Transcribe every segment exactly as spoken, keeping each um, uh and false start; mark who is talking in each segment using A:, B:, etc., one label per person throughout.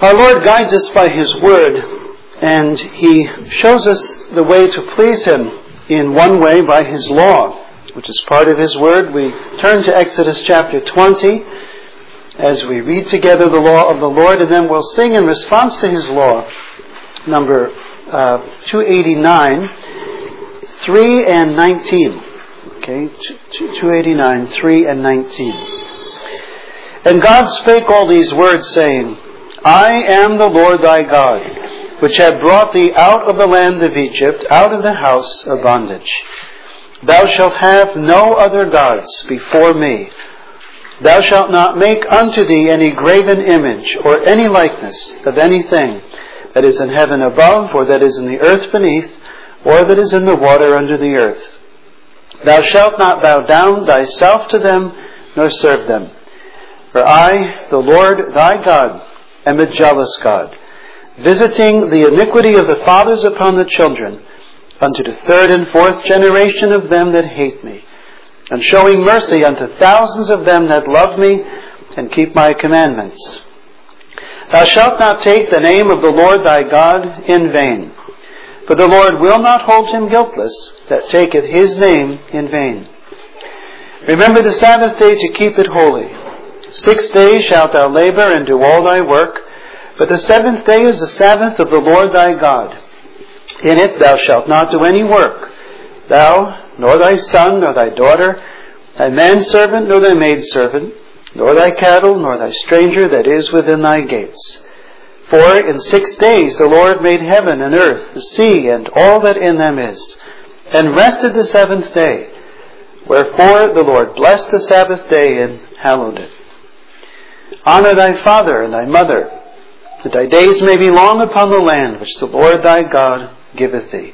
A: Our Lord guides us by His Word, and He shows us the way to please Him in one way by His law, which is part of His Word. We turn to Exodus chapter twenty as we read together the law of the Lord, and then we'll sing in response to His law, number uh, two eighty-nine, three and nineteen. Okay, two eighty-nine, three and nineteen. And God spake all these words, saying, I am the Lord thy God, which have brought thee out of the land of Egypt, out of the house of bondage. Thou shalt have no other gods before me. Thou shalt not make unto thee any graven image, or any likeness of anything that is in heaven above, or that is in the earth beneath, or that is in the water under the earth. Thou shalt not bow down thyself to them, nor serve them. For I, the Lord thy God, am a jealous God, visiting the iniquity of the fathers upon the children, unto the third and fourth generation of them that hate me, and showing mercy unto thousands of them that love me, and keep my commandments. Thou shalt not take the name of the Lord thy God in vain, for the Lord will not hold him guiltless that taketh his name in vain. Remember the Sabbath day to keep it holy. Six days shalt thou labor and do all thy work, but the seventh day is the Sabbath of the Lord thy God. In it thou shalt not do any work, thou, nor thy son, nor thy daughter, thy manservant, nor thy maidservant, nor thy cattle, nor thy stranger that is within thy gates. For in six days the Lord made heaven and earth, the sea, and all that in them is, and rested the seventh day. Wherefore the Lord blessed the Sabbath day and hallowed it. Honor thy father and thy mother, that thy days may be long upon the land which the Lord thy God giveth thee.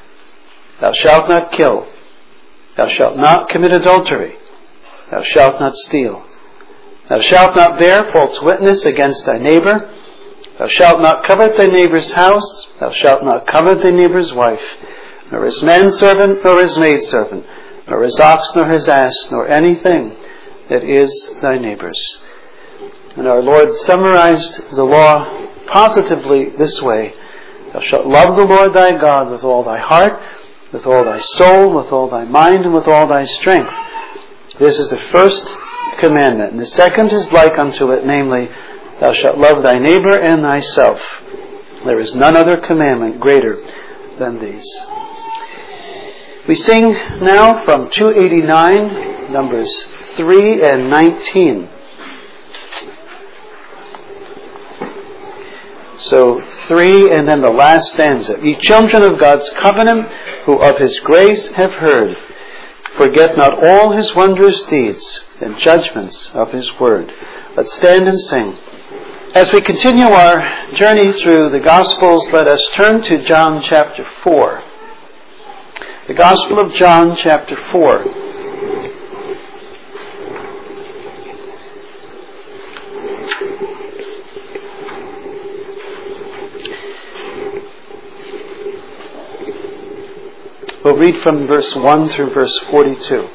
A: Thou shalt not kill. Thou shalt not commit adultery. Thou shalt not steal. Thou shalt not bear false witness against thy neighbor. Thou shalt not covet thy neighbor's house. Thou shalt not covet thy neighbor's wife, nor his manservant, nor his maidservant, nor his ox, nor his ass, nor anything that is thy neighbor's. And our Lord summarized the law positively this way: Thou shalt love the Lord thy God with all thy heart, with all thy soul, with all thy mind, and with all thy strength. This is the first commandment. And the second is like unto it, namely, Thou shalt love thy neighbor and thyself. There is none other commandment greater than these. We sing now from two eighty-nine, numbers three and nineteen. So three and then the last stanza. Ye children of God's covenant, who of His grace have heard, forget not all His wondrous deeds and judgments of His word. Let's stand and sing. As we continue our journey through the Gospels, let us turn to John chapter four. The Gospel of John chapter four. We'll read from verse one through verse forty-two.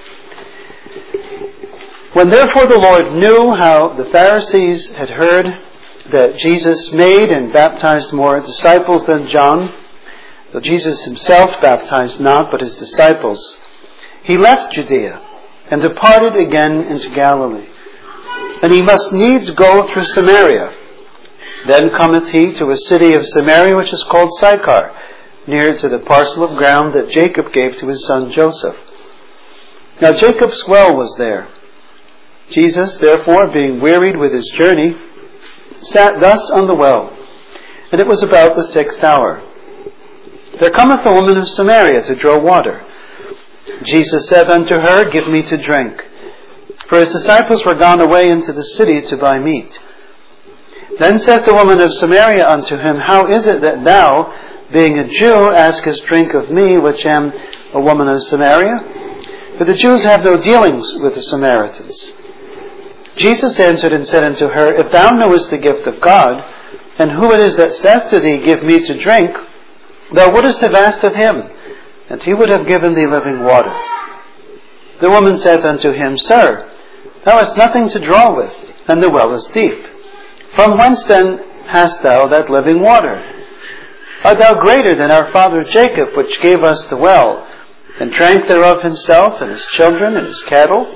A: When therefore the Lord knew how the Pharisees had heard that Jesus made and baptized more disciples than John, though Jesus himself baptized not, but his disciples, he left Judea and departed again into Galilee. And he must needs go through Samaria. Then cometh he to a city of Samaria which is called Sychar, near to the parcel of ground that Jacob gave to his son Joseph. Now Jacob's well was there. Jesus, therefore, being wearied with his journey, sat thus on the well, and it was about the sixth hour. There cometh a woman of Samaria to draw water. Jesus said unto her, Give me to drink. For his disciples were gone away into the city to buy meat. Then said the woman of Samaria unto him, How is it that thou, being a Jew, askest drink of me, which am a woman of Samaria? For the Jews have no dealings with the Samaritans. Jesus answered and said unto her, If thou knowest the gift of God, and who it is that saith to thee, Give me to drink, thou wouldest have asked of him, and he would have given thee living water. The woman saith unto him, Sir, thou hast nothing to draw with, and the well is deep. From whence then hast thou that living water? Art thou greater than our father Jacob, which gave us the well, and drank thereof himself, and his children, and his cattle?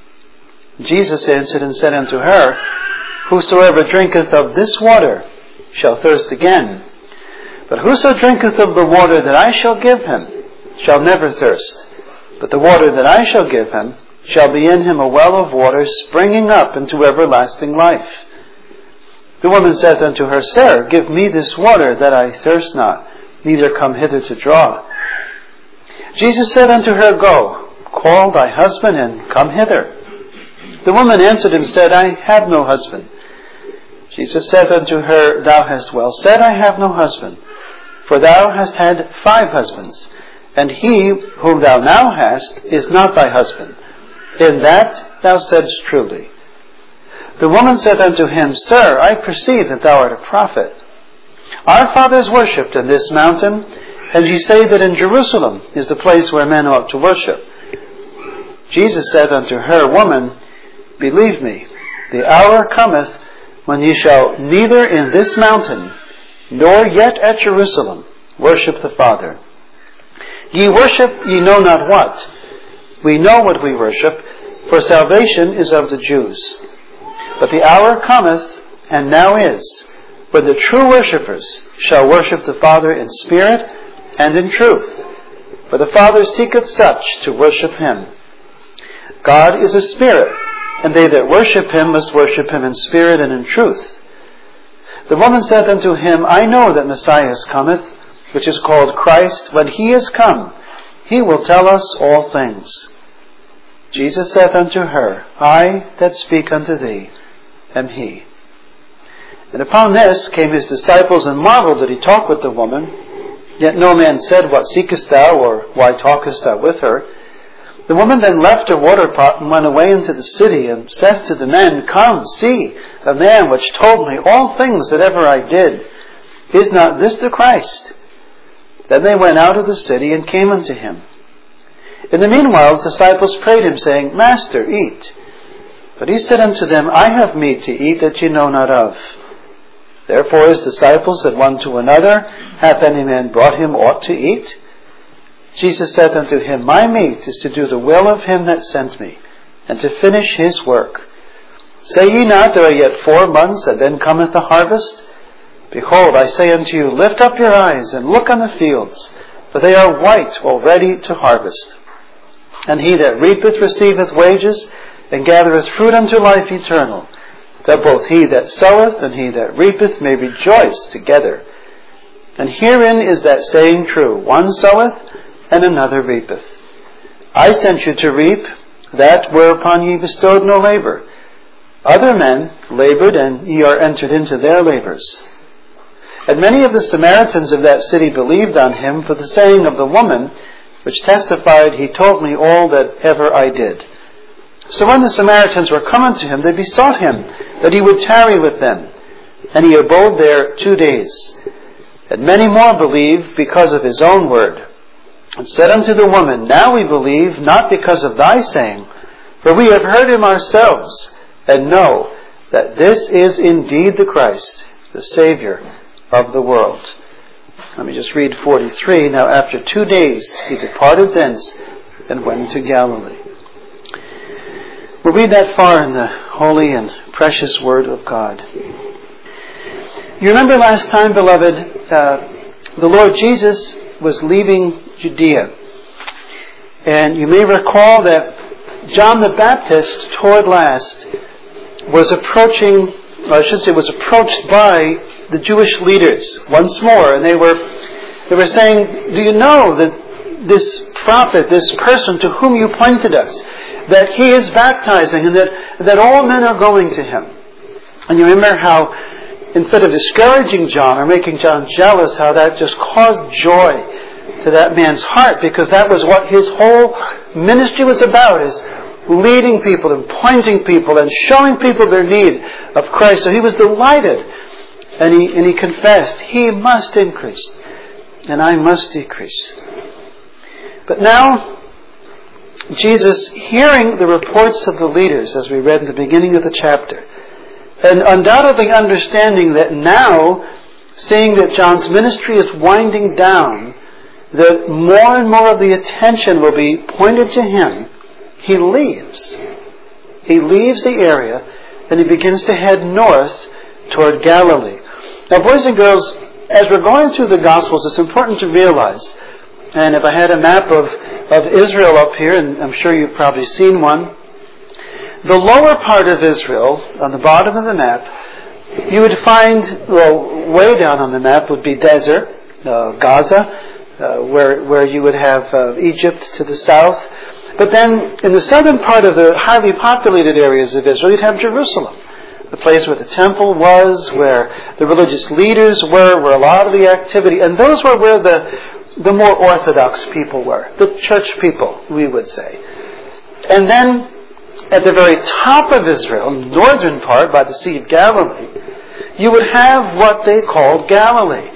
A: Jesus answered and said unto her, Whosoever drinketh of this water shall thirst again. But whoso drinketh of the water that I shall give him shall never thirst. But the water that I shall give him shall be in him a well of water springing up into everlasting life. The woman saith unto her, Sir, give me this water, that I thirst not, neither come hither to draw. Jesus said unto her, Go, call thy husband, and come hither. The woman answered and said, I have no husband. Jesus said unto her, Thou hast well said, I have no husband. For thou hast had five husbands, and he whom thou now hast is not thy husband. In that thou saidst truly. The woman said unto him, Sir, I perceive that thou art a prophet. Our fathers worshipped in this mountain, and ye say that in Jerusalem is the place where men ought to worship. Jesus said unto her, Woman, believe me, the hour cometh when ye shall neither in this mountain nor yet at Jerusalem worship the Father. Ye worship ye know not what. We know what we worship, for salvation is of the Jews. But the hour cometh, and now is, when the true worshippers shall worship the Father in spirit and in truth. For the Father seeketh such to worship him. God is a spirit, and they that worship him must worship him in spirit and in truth. The woman said unto him, I know that Messiah cometh, which is called Christ. When he is come, he will tell us all things. Jesus saith unto her, I that speak unto thee am he. And upon this came his disciples, and marveled that he talked with the woman. Yet no man said, What seekest thou, or why talkest thou with her? The woman then left her water pot, and went away into the city, and saith to the men, Come, see, a man which told me all things that ever I did. Is not this the Christ? Then they went out of the city, and came unto him. In the meanwhile the disciples prayed him, saying, Master, eat. But he said unto them, I have meat to eat that ye know not of. Therefore his disciples said one to another, Hath any man brought him aught to eat? Jesus said unto him, My meat is to do the will of him that sent me, and to finish his work. Say ye not, There are yet four months, and then cometh the harvest? Behold, I say unto you, Lift up your eyes, and look on the fields, for they are white already to harvest. And he that reapeth receiveth wages, and gathereth fruit unto life eternal, that both he that soweth and he that reapeth may rejoice together. And herein is that saying true, One soweth, and another reapeth. I sent you to reap that whereupon ye bestowed no labor. Other men labored, and ye are entered into their labors. And many of the Samaritans of that city believed on him for the saying of the woman, which testified, He told me all that ever I did. So when the Samaritans were come unto him, they besought him that he would tarry with them. And he abode there two days. And many more believed because of his own word. And said unto the woman, Now we believe, not because of thy saying, for we have heard him ourselves, and know that this is indeed the Christ, the Savior of the world. Let me just read forty-three. Now after two days he departed thence, and went into Galilee. We'll read that far in the holy and precious Word of God. You remember last time, beloved, uh, the Lord Jesus was leaving Judea. And you may recall that John the Baptist, toward last, was approaching, or I should say was approached by the Jewish leaders once more. And they were, they were saying, Do you know that this prophet, this person to whom you pointed us, that he is baptizing and that, that all men are going to him? And you remember how, instead of discouraging John or making John jealous, how that just caused joy to that man's heart, because that was what his whole ministry was about, is leading people and pointing people and showing people their need of Christ. So he was delighted, and he, and he confessed, He must increase and I must decrease. But now Jesus, hearing the reports of the leaders, as we read in the beginning of the chapter, And undoubtedly understanding that now, seeing that John's ministry is winding down, that more and more of the attention will be pointed to him, he leaves. He leaves the area and he begins to head north toward Galilee. Now, boys and girls, as we're going through the Gospels, it's important to realize, and if I had a map of, of Israel up here, and I'm sure you've probably seen one, the lower part of Israel, on the bottom of the map, you would find, well, way down on the map would be desert, uh, Gaza, uh, where where you would have uh, Egypt to the south. But then in the southern part of the highly populated areas of Israel, you'd have Jerusalem, the place where the temple was, where the religious leaders were, where a lot of the activity, and those were where the, the more orthodox people were, the church people, we would say. And then at the very top of Israel, northern part by the Sea of Galilee, you would have what they called Galilee.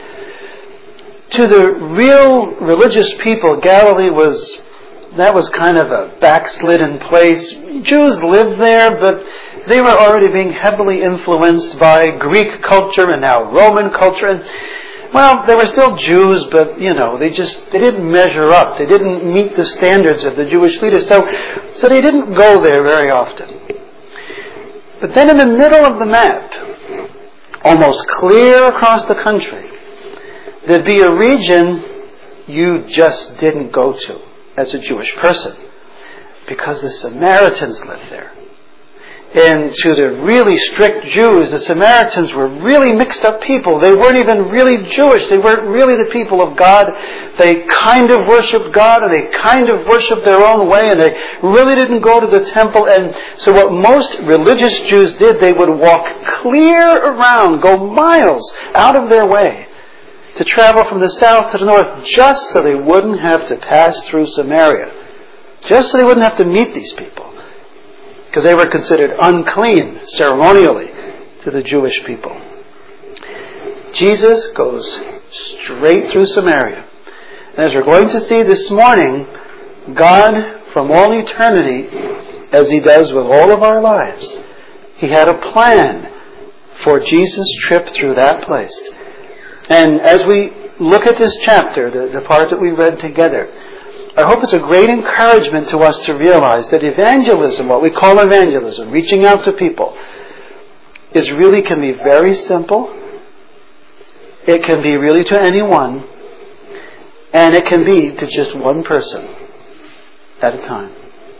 A: To the real religious people, Galilee was, that was kind of a backslidden place. Jews lived there, but they were already being heavily influenced by Greek culture and now Roman culture. And, well, they were still Jews, but, you know, they just, they didn't measure up. They didn't meet the standards of the Jewish leaders. So, so they didn't go there very often. But then in the middle of the map, almost clear across the country, there'd be a region you just didn't go to as a Jewish person, because the Samaritans lived there. And to the really strict Jews, the Samaritans were really mixed up people. They weren't even really Jewish. They weren't really the people of God. They kind of worshipped God, and they kind of worshipped their own way, and they really didn't go to the temple. And so what most religious Jews did, they would walk clear around, go miles out of their way to travel from the south to the north, just so they wouldn't have to pass through Samaria. Just so they wouldn't have to meet these people. Because they were considered unclean ceremonially to the Jewish people. Jesus goes straight through Samaria. And as we're going to see this morning, God, from all eternity, as He does with all of our lives, He had a plan for Jesus' trip through that place. And as we look at this chapter, the, the part that we read together, I hope it's a great encouragement to us to realize that evangelism, what we call evangelism, reaching out to people, is really can be very simple. It can be really to anyone. And it can be to just one person at a time.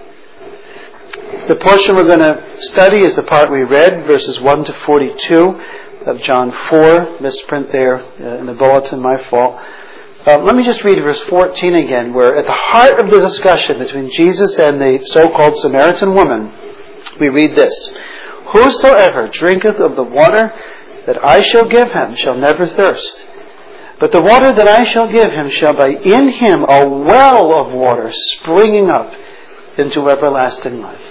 A: The portion we're going to study is the part we read, verses one to forty-two of John four. Misprint there in the bulletin, my fault. Uh, let me just read verse fourteen again, where at the heart of the discussion between Jesus and the so-called Samaritan woman, we read this: "Whosoever drinketh of the water that I shall give him shall never thirst. But the water that I shall give him shall be in him a well of water springing up into everlasting life."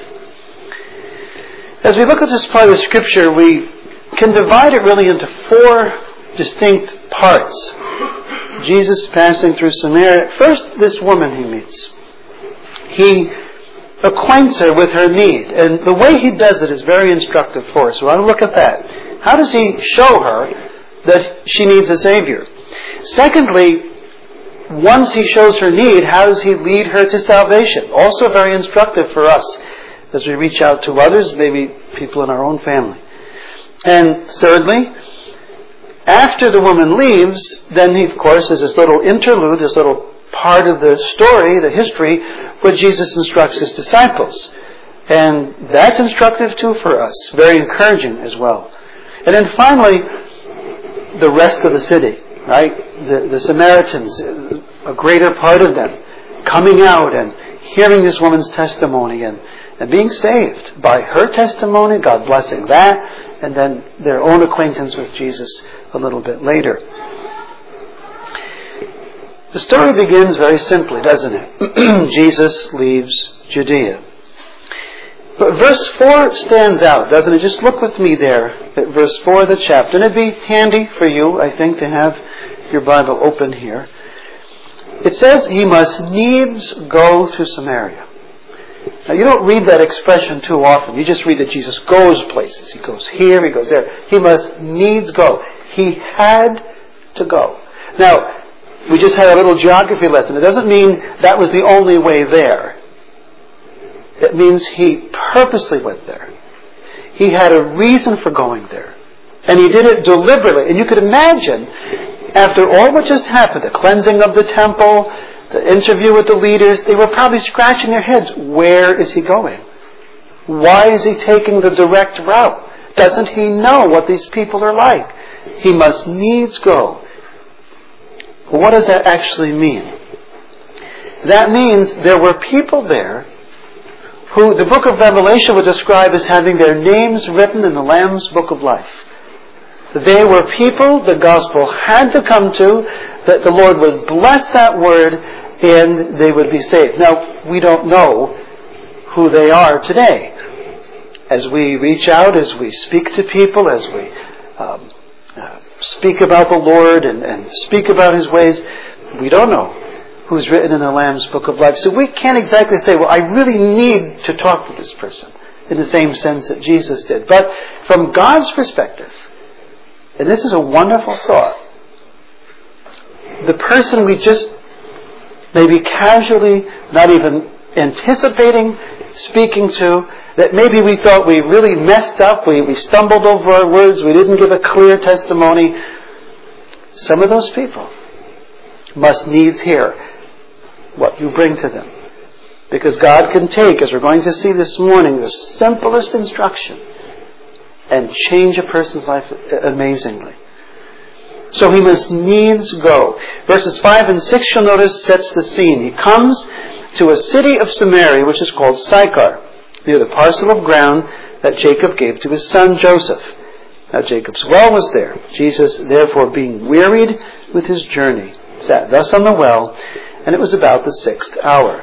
A: As we look at this part of the Scripture, we can divide it really into four distinct parts. Jesus passing through Samaria. First, this woman he meets. He acquaints her with her need. And the way he does it is very instructive for us. So I want to look at that. How does he show her that she needs a Savior? Secondly, once he shows her need, how does he lead her to salvation? Also very instructive for us as we reach out to others, maybe people in our own family. And thirdly, after the woman leaves, then he, of course, is this little interlude, this little part of the story, the history, where Jesus instructs his disciples. And that's instructive too for us, very encouraging as well. And then finally, the rest of the city, right? The, the Samaritans, a greater part of them, coming out and hearing this woman's testimony and, and being saved by her testimony, God blessing that, and then their own acquaintance with Jesus a little bit later. The story begins very simply, doesn't it? Jesus leaves Judea. But verse four stands out, doesn't it? Just look with me there at verse four of the chapter. And it'd be handy for you, I think, to have your Bible open here. It says he must needs go through Samaria. Now, you don't read that expression too often. You just read that Jesus goes places. He goes here, he goes there. He must needs go. He had to go. Now, we just had a little geography lesson. It doesn't mean that was the only way there. It means he purposely went there. He had a reason for going there. And he did it deliberately. And you could imagine, after all what just happened, the cleansing of the temple, the interview with the leaders, they were probably scratching their heads. Where is he going? Why is he taking the direct route? Doesn't he know what these people are like? He must needs go. Well, what does that actually mean? That means there were people there who the book of Revelation would describe as having their names written in the Lamb's Book of Life. They were people the gospel had to come to, that the Lord would bless that word and they would be saved. Now, we don't know who they are today. As we reach out, as we speak to people, as we um, uh, speak about the Lord and, and speak about His ways, we don't know who's written in the Lamb's Book of Life. So we can't exactly say, well, I really need to talk to this person in the same sense that Jesus did. But from God's perspective, and this is a wonderful thought, the person we just maybe casually, not even anticipating speaking to, that maybe we thought we really messed up, we, we stumbled over our words, we didn't give a clear testimony, some of those people must needs hear what you bring to them. Because God can take, as we're going to see this morning, the simplest instruction and change a person's life amazingly. So he must needs go. Verses five and six, you'll notice, sets the scene. He comes to a city of Samaria, which is called Sychar, near the parcel of ground that Jacob gave to his son Joseph. Now Jacob's well was there. Jesus, therefore, being wearied with his journey, sat thus on the well, and it was about the sixth hour.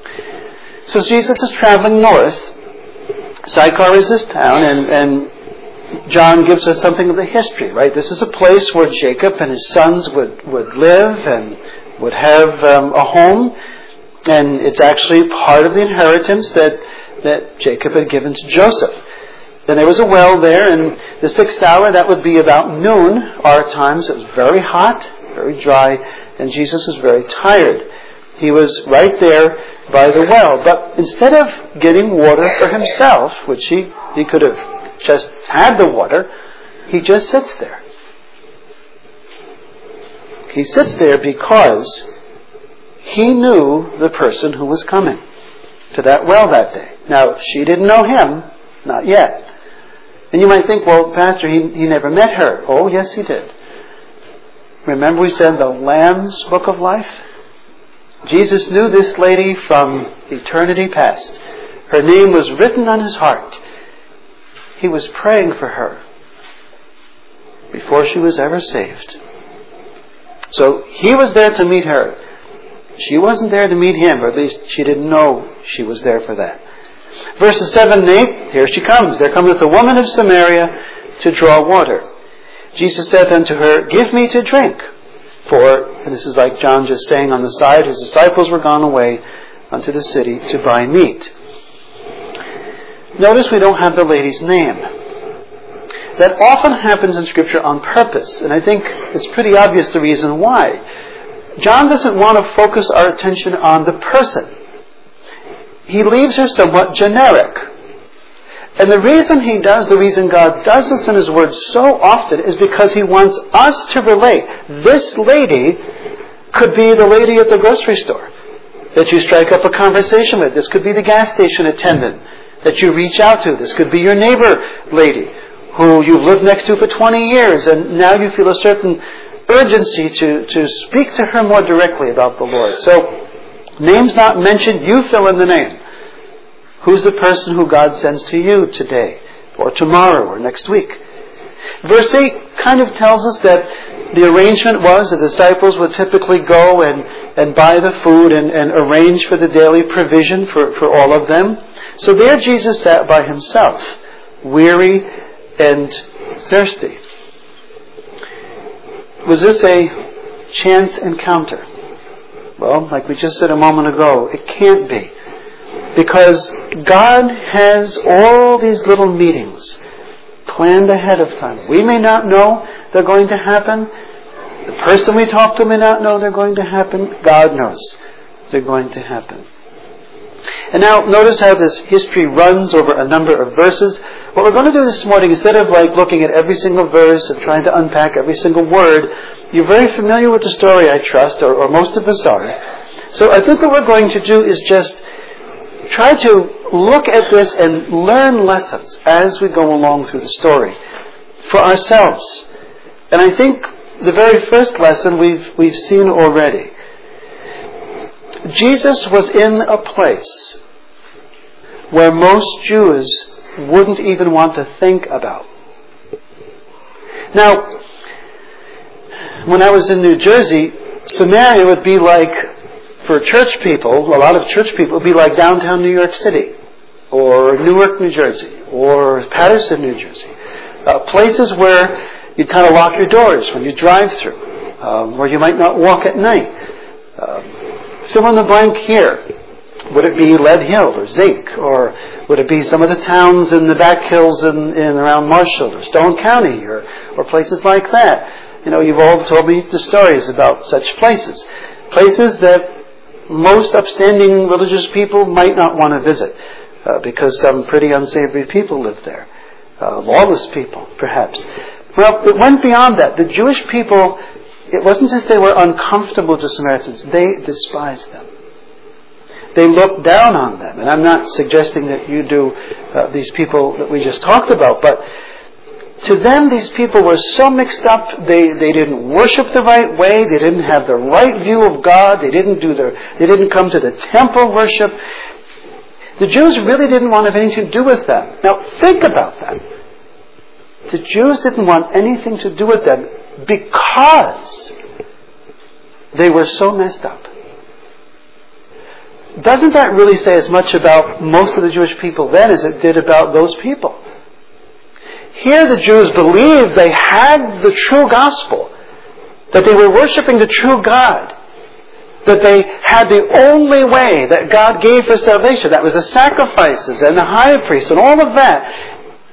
A: So Jesus is traveling north. Sychar is this town, and, and John gives us something of the history, right? This is a place where Jacob and his sons would, would live and would have um, a home. And it's actually part of the inheritance that, that Jacob had given to Joseph. Then there was a well there, and the sixth hour, that would be about noon, our times. It was very hot, very dry, and Jesus was very tired. He was right there by the well. But instead of getting water for himself, which he, he could have just had the water, he just sits there. He sits there because he knew the person who was coming to that well that day. Now, she didn't know him, not yet. And you might think, well, Pastor, he, he never met her. Oh, yes, he did. Remember we said the Lamb's Book of Life? Jesus knew this lady from eternity past. Her name was written on his heart. He was praying for her before she was ever saved. So he was there to meet her. She wasn't there to meet him, or at least she didn't know she was there for that. Verses seven and eight, here she comes. There cometh a woman of Samaria to draw water. Jesus saith unto her, Give me to drink. For, and this is like John just saying on the side, his disciples were gone away unto the city to buy meat. Notice we don't have the lady's name. That often happens in Scripture on purpose, and I think it's pretty obvious the reason why. John doesn't want to focus our attention on the person. He leaves her somewhat generic. And the reason he does, the reason God does this in His Word so often, is because He wants us to relate. This lady could be the lady at the grocery store that you strike up a conversation with. This could be the gas station attendant that you reach out to. This could be your neighbor lady who you've lived next to for twenty years, and now you feel a certain urgency to, to speak to her more directly about the Lord. So, name's not mentioned, you fill in the name. Who's the person who God sends to you today, or tomorrow, or next week? Verse eight kind of tells us that the arrangement was the disciples would typically go and, and buy the food and, and arrange for the daily provision for, for all of them. So there Jesus sat by himself, weary and thirsty. Was this a chance encounter? Well, like we just said a moment ago, it can't be. Because God has all these little meetings planned ahead of time. We may not know they're going to happen. The person we talk to may not know they're going to happen. God knows they're going to happen. And now notice how this history runs over a number of verses. What we're going to do this morning, instead of like looking at every single verse and trying to unpack every single word, you're very familiar with the story, I trust, or, or most of us are. So I think what we're going to do is just try to look at this and learn lessons as we go along through the story for ourselves. And I think the very first lesson we've we've seen already. Jesus was in a place where most Jews wouldn't even want to think about. Now, when I was in New Jersey, Samaria would be like, for church people, a lot of church people, it would be like downtown New York City, or Newark, New Jersey, or Patterson, New Jersey. Uh, places where you kind of lock your doors when you drive through, um, where you might not walk at night. Um, fill in the blank here. Would it be Lead Hill or Zinc, or would it be some of the towns in the back hills in, in around Marshall or Stone County, or, or places like that? You know, you've all told me the stories about such places. Places that most upstanding religious people might not want to visit uh, because some pretty unsavory people live there. Uh, lawless people, perhaps. Well, it went beyond that. The Jewish people, it wasn't just they were uncomfortable to Samaritans, they despised them. They looked down on them. And I'm not suggesting that you do uh, these people that we just talked about, but to them these people were so mixed up, they, they didn't worship the right way, they didn't have the right view of God, they didn't do their, they didn't come to the temple worship. The Jews really didn't want to have anything to do with them. Now think about that. The Jews didn't want anything to do with them because they were so messed up. Doesn't that really say as much about most of the Jewish people then as it did about those people? Here the Jews believed they had the true gospel, that they were worshiping the true God, that they had the only way that God gave for salvation. That was the sacrifices and the high priest and all of that.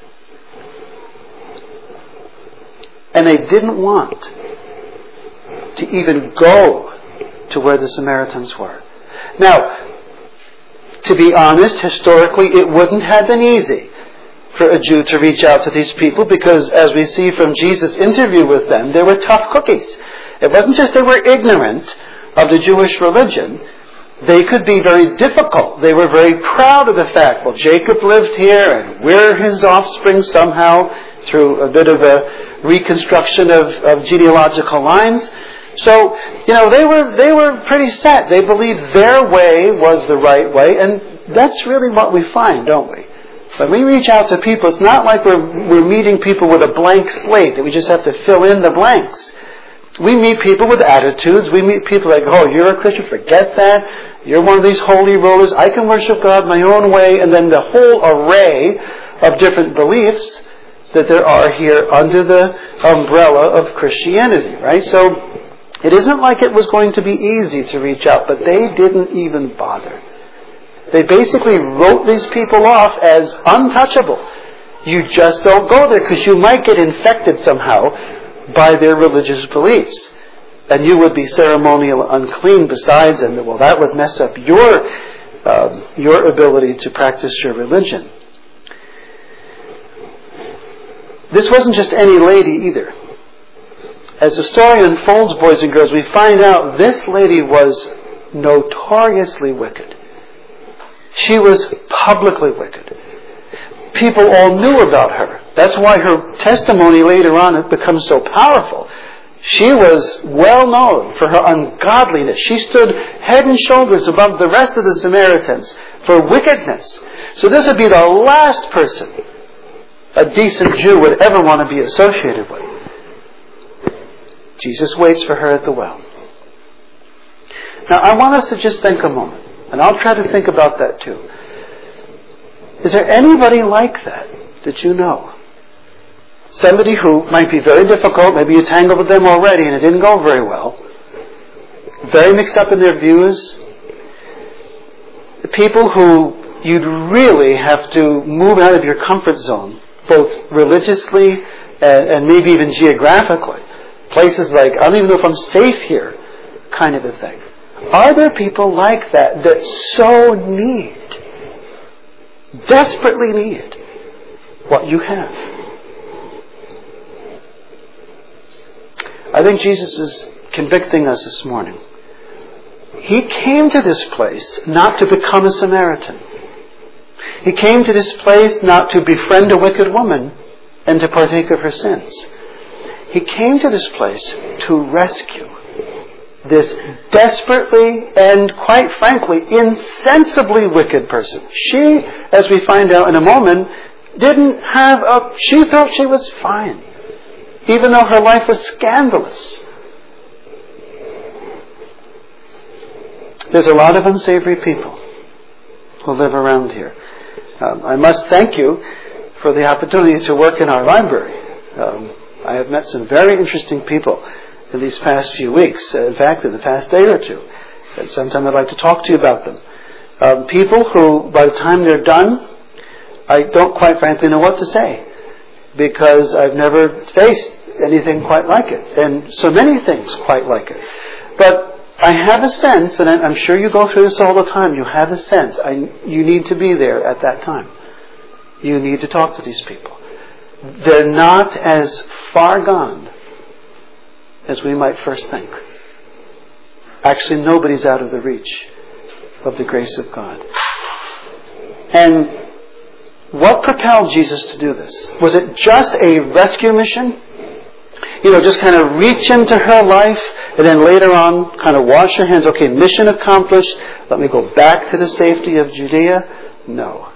A: And they didn't want to even go to where the Samaritans were. Now, to be honest, historically it wouldn't have been easy for a Jew to reach out to these people because, as we see from Jesus' interview with them, they were tough cookies. It wasn't just they were ignorant of the Jewish religion. They could be very difficult. They were very proud of the fact, well, Jacob lived here and we're his offspring somehow through a bit of a reconstruction of, of genealogical lines. So, you know, they were they were pretty set. They believed their way was the right way, and that's really what we find, don't we? When we reach out to people, it's not like we're we're meeting people with a blank slate that we just have to fill in the blanks. We meet people with attitudes. We meet people like, oh, you're a Christian, forget that. You're one of these holy rollers. I can worship God my own way. And then the whole array of different beliefs that there are here under the umbrella of Christianity, right? So it isn't like it was going to be easy to reach out, but they didn't even bother. They basically wrote these people off as untouchable. You just don't go there because you might get infected somehow by their religious beliefs. And you would be ceremonial unclean besides, and well, that would mess up your, um, your ability to practice your religion. This wasn't just any lady either. As the story unfolds, boys and girls, we find out this lady was notoriously wicked. She was publicly wicked. People all knew about her. That's why her testimony later on it becomes so powerful. She was well known for her ungodliness. She stood head and shoulders above the rest of the Samaritans for wickedness. So this would be the last person a decent Jew would ever want to be associated with. Jesus waits for her at the well. Now I want us to just think a moment. And I'll try to think about that too. Is there anybody like that that you know? Somebody who might be very difficult, maybe you tangled with them already and it didn't go very well. Very mixed up in their views. The people who you'd really have to move out of your comfort zone, both religiously and, and maybe even geographically. Places like, I don't even know if I'm safe here, kind of a thing. Are there people like that that so need, desperately need what you have? I think Jesus is convicting us this morning. He came to this place not to become a Samaritan. He came to this place not to befriend a wicked woman and to partake of her sins. He came to this place to rescue this desperately and, quite frankly, insensibly wicked person. She, as we find out in a moment, didn't have a... She thought she was fine, even though her life was scandalous. There's a lot of unsavory people who live around here. Um, I must thank you for the opportunity to work in our library. Um, I have met some very interesting people in these past few weeks. Uh, in fact, in the past day or two. And sometime I'd like to talk to you about them. Um, people who, by the time they're done, I don't quite frankly know what to say. Because I've never faced anything quite like it. And so many things quite like it. But I have a sense, and I'm sure you go through this all the time, you have a sense, I, you need to be there at that time. You need to talk to these people. They're not as far gone as we might first think. Actually, nobody's out of the reach of the grace of God. And what propelled Jesus to do this? Was it just a rescue mission? You know, just kind of reach into her life and then later on kind of wash her hands. Okay, mission accomplished. Let me go back to the safety of Judea. No.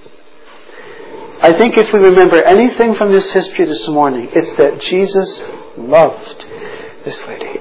A: I think if we remember anything from this history this morning, it's that Jesus loved this lady.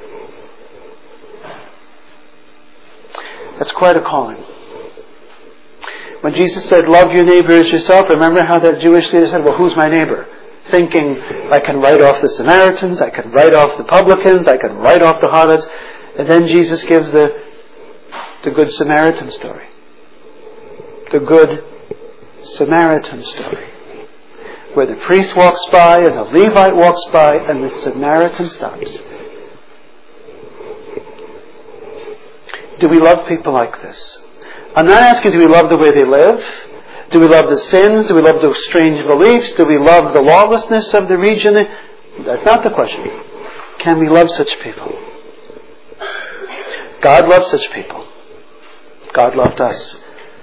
A: That's quite a calling. When Jesus said, love your neighbor as yourself, remember how that Jewish leader said, well, who's my neighbor? Thinking, I can write off the Samaritans, I can write off the publicans, I can write off the harlots. And then Jesus gives the, the Good Samaritan story. The Good Samaritan story. Where the priest walks by and the Levite walks by and the Samaritan stops. Do we love people like this? I'm not asking do we love the way they live? Do we love the sins? Do we love those strange beliefs? Do we love the lawlessness of the region? That's not the question. Can we love such people? God loves such people. God loved us.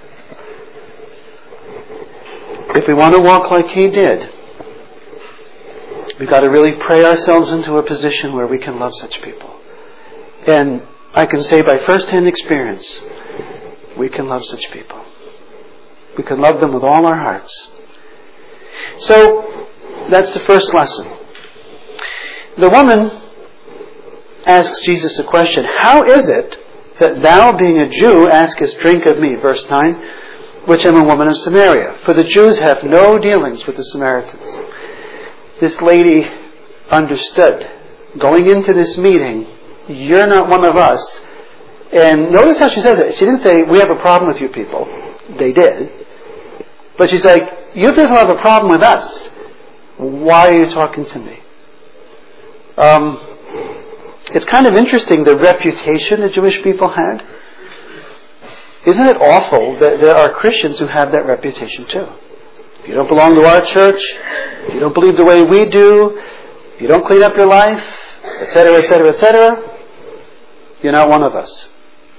A: If we want to walk like He did, we've got to really pray ourselves into a position where we can love such people. And I can say by first-hand experience, we can love such people. We can love them with all our hearts. So, that's the first lesson. The woman asks Jesus a question. How is it that thou, being a Jew, askest drink of me? Verse nine, which am a woman of Samaria. For the Jews have no dealings with the Samaritans. This lady understood. Going into this meeting, you're not one of us. And notice how she says it. She didn't say, we have a problem with you people. They did. But she's like, you people have a problem with us. Why are you talking to me? Um, it's kind of interesting the reputation the Jewish people had. Isn't it awful that there are Christians who have that reputation too? If you don't belong to our church, if you don't believe the way we do, if you don't clean up your life, et cetera, et cetera, et cetera, you're not one of us.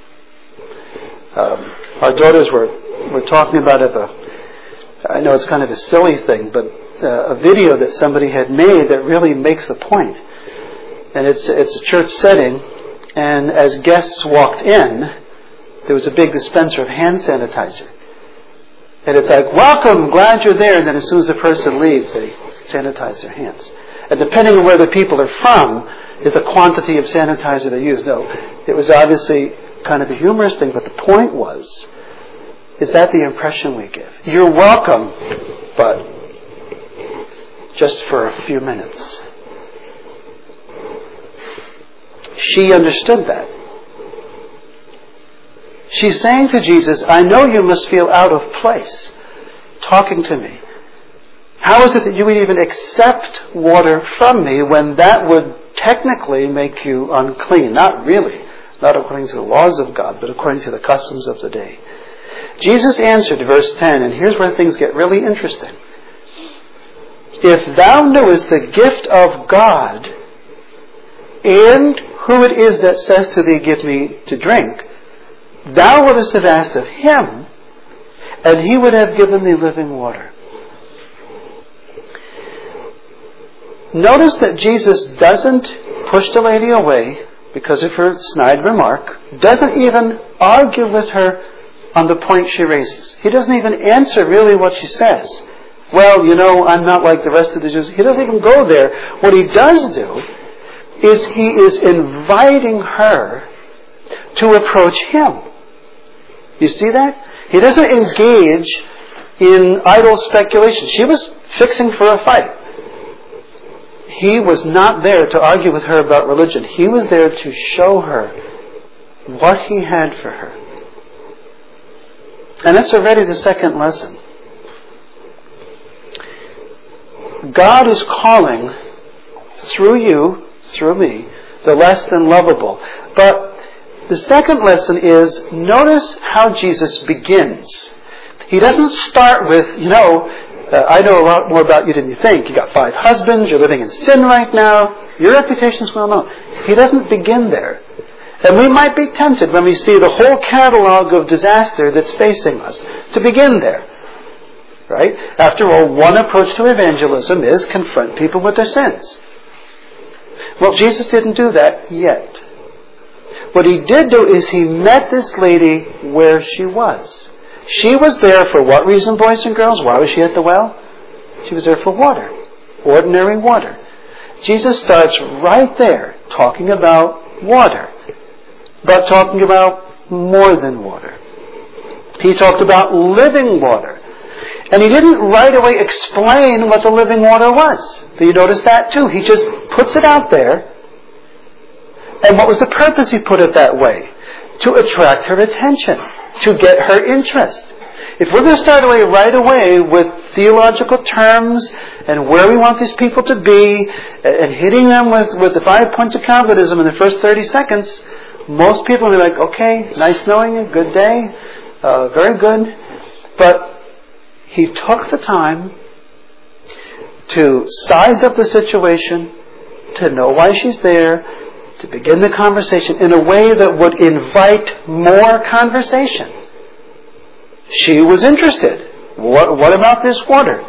A: Um, our daughters were, were talking about it. A, I know it's kind of a silly thing, but uh, a video that somebody had made that really makes the point. And it's it's a church setting, and as guests walked in, there was a big dispenser of hand sanitizer. And it's like, welcome, glad you're there. And then as soon as the person leaves, they sanitize their hands. And depending on where the people are from, is the quantity of sanitizer they use. No, it was obviously kind of a humorous thing, but the point was, is that the impression we give? You're welcome, but just for a few minutes. She understood that. She's saying to Jesus, I know you must feel out of place talking to me. How is it that you would even accept water from me when that would technically make you unclean? Not really. Not according to the laws of God, but according to the customs of the day. Jesus answered, verse ten, and here's where things get really interesting. If thou knewest the gift of God, and who it is that says to thee, give me to drink, thou wouldst have asked of him, and he would have given thee living water. Notice that Jesus doesn't push the lady away because of her snide remark, doesn't even argue with her on the point she raises. He doesn't even answer really what she says. Well, you know, I'm not like the rest of the Jews. He doesn't even go there. What he does do is he is inviting her to approach him. You see that? He doesn't engage in idle speculation. She was fixing for a fight. He was not there to argue with her about religion. He was there to show her what he had for her. And that's already the second lesson. God is calling through you, through me, the less than lovable. But the second lesson is, notice how Jesus begins. He doesn't start with, you know, uh, I know a lot more about you than you think. You got five husbands, you're living in sin right now, your reputation's well known. He doesn't begin there. And we might be tempted when we see the whole catalog of disaster that's facing us to begin there. Right? After all, one approach to evangelism is confront people with their sins. Well, Jesus didn't do that yet. What he did do is he met this lady where she was. She was there for what reason, boys and girls? Why was she at the well? She was there for water. Ordinary water. Jesus starts right there talking about water. But talking about more than water. He talked about living water. And he didn't right away explain what the living water was. Do you notice that too? He just puts it out there. And what was the purpose he put it that way? To attract her attention. To get her interest. If we're going to start away right away with theological terms and where we want these people to be and hitting them with, with the five points of Calvinism in the first thirty seconds, most people will be like, okay, nice knowing you, good day, uh, very good. But he took the time to size up the situation, to know why she's there, to begin the conversation in a way that would invite more conversation. She was interested. What, what about this water?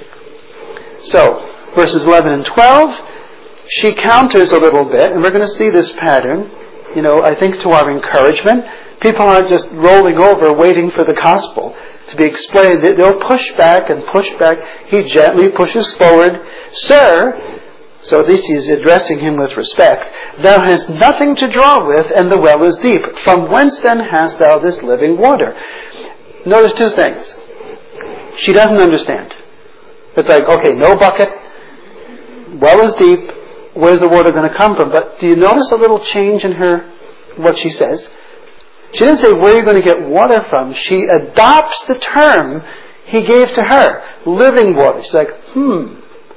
A: So, verses eleven and twelve, she counters a little bit, and we're going to see this pattern, you know, I think to our encouragement. People aren't just rolling over waiting for the gospel to be explained. They'll push back and push back. He gently pushes forward. Sir, so at least he's addressing him with respect, thou hast nothing to draw with, and the well is deep. From whence then hast thou this living water? Notice two things. She doesn't understand. It's like, okay, no bucket, well is deep, where's the water going to come from? But do you notice a little change in her, what she says? She didn't say, where are you going to get water from? She adopts the term he gave to her, living water. She's like, hmm.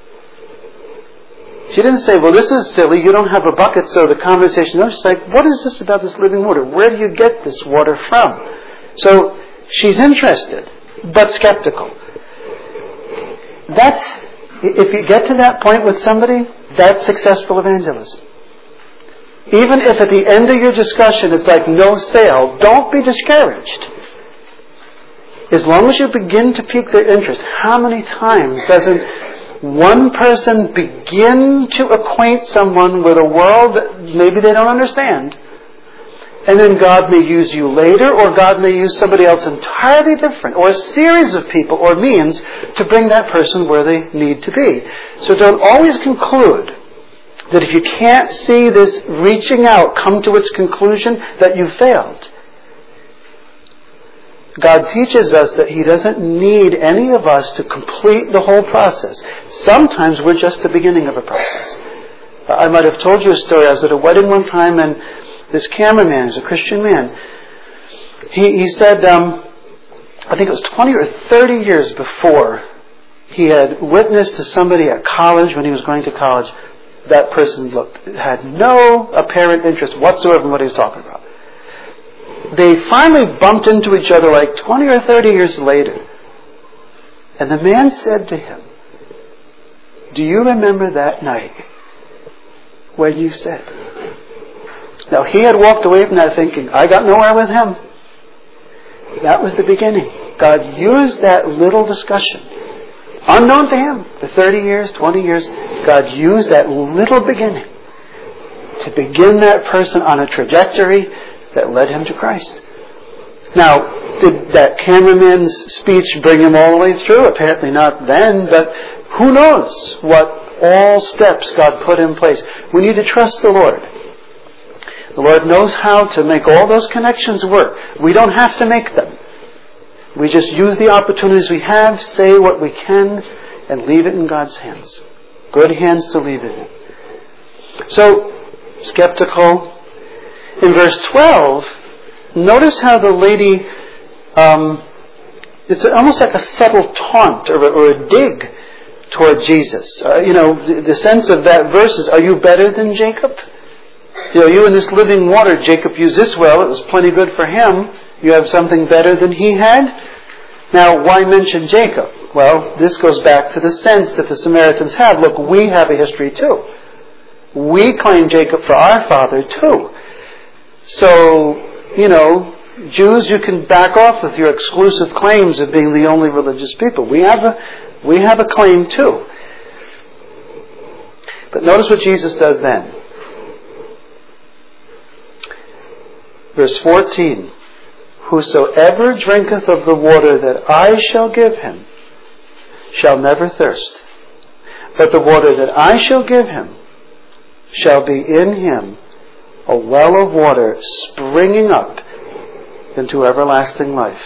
A: She didn't say, well, this is silly, you don't have a bucket, so the conversation... No, she's like, what is this about this living water? Where do you get this water from? So, she's interested, but skeptical. That's, if you get to that point with somebody, that's successful evangelism. Even if at the end of your discussion it's like no sale, don't be discouraged. As long as you begin to pique their interest, how many times doesn't one person begin to acquaint someone with a world that maybe they don't understand, and then God may use you later, or God may use somebody else entirely different, or a series of people or means to bring that person where they need to be. So don't always conclude that if you can't see this reaching out come to its conclusion, that you failed. God teaches us that He doesn't need any of us to complete the whole process. Sometimes we're just the beginning of a process. I might have told you a story. I was at a wedding one time, and this cameraman is a Christian man. He, he said, um, I think it was twenty or thirty years before, he had witnessed to somebody at college, when he was going to college, that person looked, had no apparent interest whatsoever in what he was talking about. They finally bumped into each other like twenty or thirty years later. And the man said to him, do you remember that night when you said? Now he had walked away from that thinking, I got nowhere with him. That was the beginning. God used that little discussion, unknown to him, for thirty years, twenty years, God used that little beginning to begin that person on a trajectory that led him to Christ. Now, did that cameraman's speech bring him all the way through? Apparently not then, but who knows what all steps God put in place. We need to trust the Lord. The Lord knows how to make all those connections work. We don't have to make them. We just use the opportunities we have, say what we can, and leave it in God's hands. Good hands to leave it in. So, skeptical. In verse twelve, notice how the lady, um, it's almost like a subtle taunt or a, or a dig toward Jesus. Uh, you know, the, the sense of that verse is, are you better than Jacob? You know, you in this living water, Jacob used this well, it was plenty good for him. You have something better than he had? Now, why mention Jacob? Well, this goes back to the sense that the Samaritans have. Look, we have a history too. We claim Jacob for our father too. So, you know, Jews, you can back off with your exclusive claims of being the only religious people. We have a, we have a claim too. But notice what Jesus does then. Verse fourteen, whosoever drinketh of the water that I shall give him shall never thirst, but the water that I shall give him shall be in him a well of water springing up into everlasting life.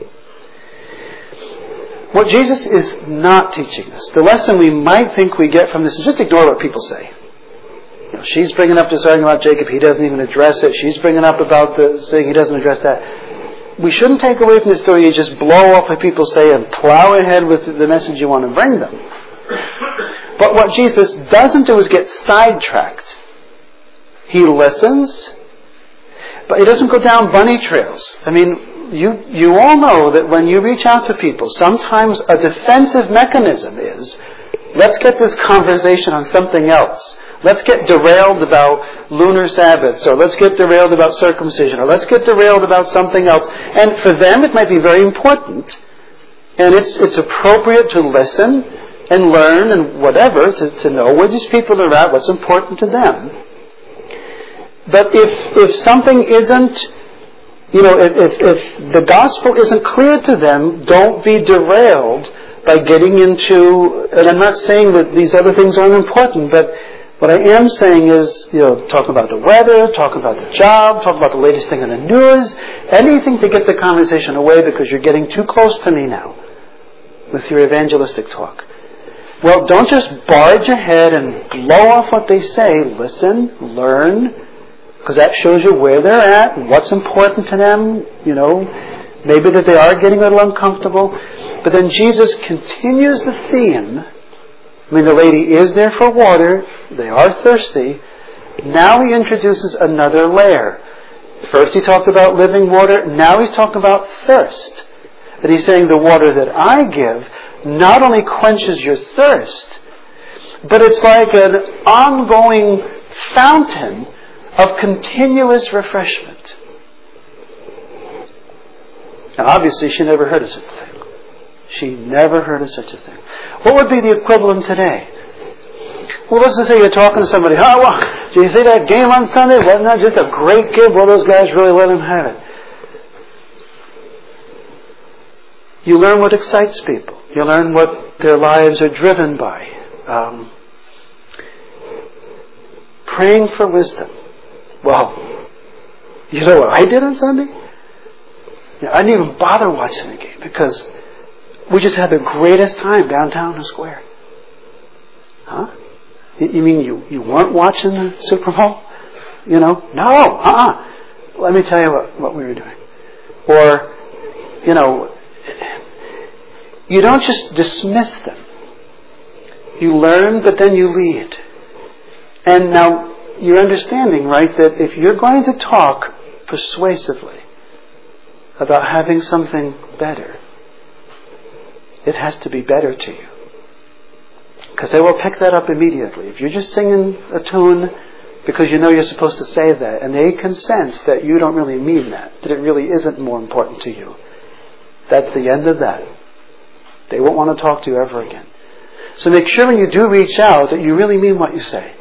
A: What Jesus is not teaching us, the lesson we might think we get from this is just ignore what people say. You know, she's bringing up this argument about Jacob, he doesn't even address it. She's bringing up about the thing, he doesn't address that. We shouldn't take away from this story, you just blow off what people say and plow ahead with the message you want to bring them. But what Jesus doesn't do is get sidetracked. He listens, but he doesn't go down bunny trails. I mean, you you all know that when you reach out to people, sometimes a defensive mechanism is, let's get this conversation on something else. Let's get derailed about lunar Sabbaths, or let's get derailed about circumcision, or let's get derailed about something else. And for them it might be very important, and it's it's appropriate to listen and learn and whatever, to, to know where these people are at, what's important to them. But if if something isn't, you know, if, if, if the gospel isn't clear to them, don't be derailed by getting into, and I'm not saying that these other things aren't important, but what I am saying is, you know, talk about the weather, talk about the job, talk about the latest thing in the news, anything to get the conversation away because you're getting too close to me now with your evangelistic talk. Well, don't just barge ahead and blow off what they say. Listen, learn, because that shows you where they're at, what's important to them, you know, maybe that they are getting a little uncomfortable. But then Jesus continues the theme. I mean, the lady is there for water. They are thirsty. Now he introduces another layer. First he talked about living water. Now he's talking about thirst. That he's saying the water that I give not only quenches your thirst, but it's like an ongoing fountain of continuous refreshment. Now, obviously, she never heard of such a thing. She never heard of such a thing. What would be the equivalent today? Well, let's just say you're talking to somebody. Oh, well, did you see that game on Sunday? Wasn't that just a great game? Well, those guys really let him have it. You learn what excites people. You learn what their lives are driven by. Um, praying for wisdom. Well, you know what I did on Sunday? Yeah, I didn't even bother watching the game because we just had the greatest time downtown the square. Huh? You mean you, you weren't watching the Super Bowl? You know? No. Uh-uh. Let me tell you what, what we were doing. Or, you know, you don't just dismiss them. You learn, but then you lead. And now, you're understanding, right, that if you're going to talk persuasively about having something better, it has to be better to you. Because they will pick that up immediately. If you're just singing a tune because you know you're supposed to say that, and they can sense that you don't really mean that, that it really isn't more important to you, that's the end of that. They won't want to talk to you ever again. So make sure when you do reach out that you really mean what you say.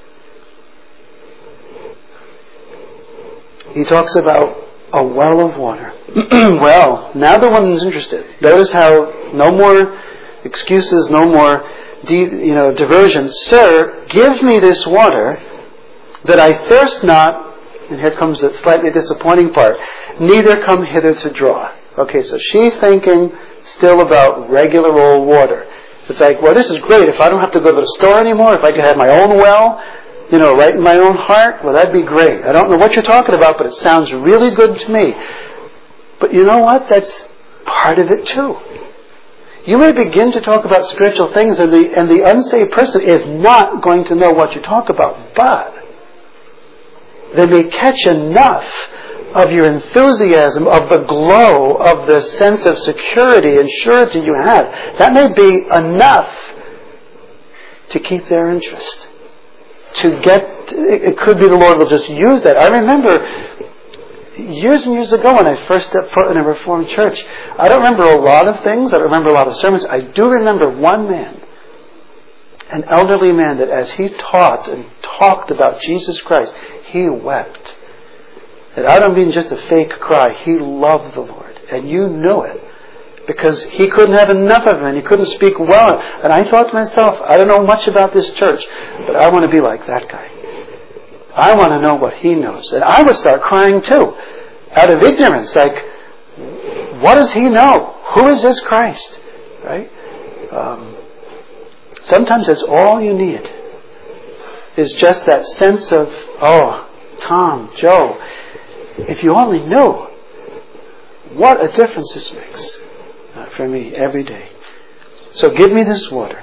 A: He talks about a well of water. Well, now the woman's interested. Notice how no more excuses, no more de- you know, diversion. Sir, give me this water that I thirst not, and here comes the slightly disappointing part, neither come hither to draw. Okay, so she's thinking still about regular old water. It's like, well, this is great. If I don't have to go to the store anymore, if I could have my own well, you know, right in my own heart, well, that'd be great. I don't know what you're talking about, but it sounds really good to me. But you know what? That's part of it too. You may begin to talk about spiritual things, and the and the unsaved person is not going to know what you talk about, but they may catch enough of your enthusiasm, of the glow, of the sense of security and surety you have. That may be enough to keep their interest. To get, it could be the Lord will just use that. I remember years and years ago when I first stepped foot in a Reformed church, I don't remember a lot of things, I don't remember a lot of sermons. I do remember one man, an elderly man, that as he taught and talked about Jesus Christ, he wept. And I don't mean just a fake cry. He loved the Lord. And you knew it. Because he couldn't have enough of him, and he couldn't speak well. And I thought to myself, I don't know much about this church, but I want to be like that guy. I want to know what he knows. And I would start crying too, out of ignorance. Like, what does he know? Who is this Christ? Right? Um, sometimes that's all you need, is just that sense of, oh, Tom, Joe, if you only knew what a difference this makes uh, for me every day. So give me this water.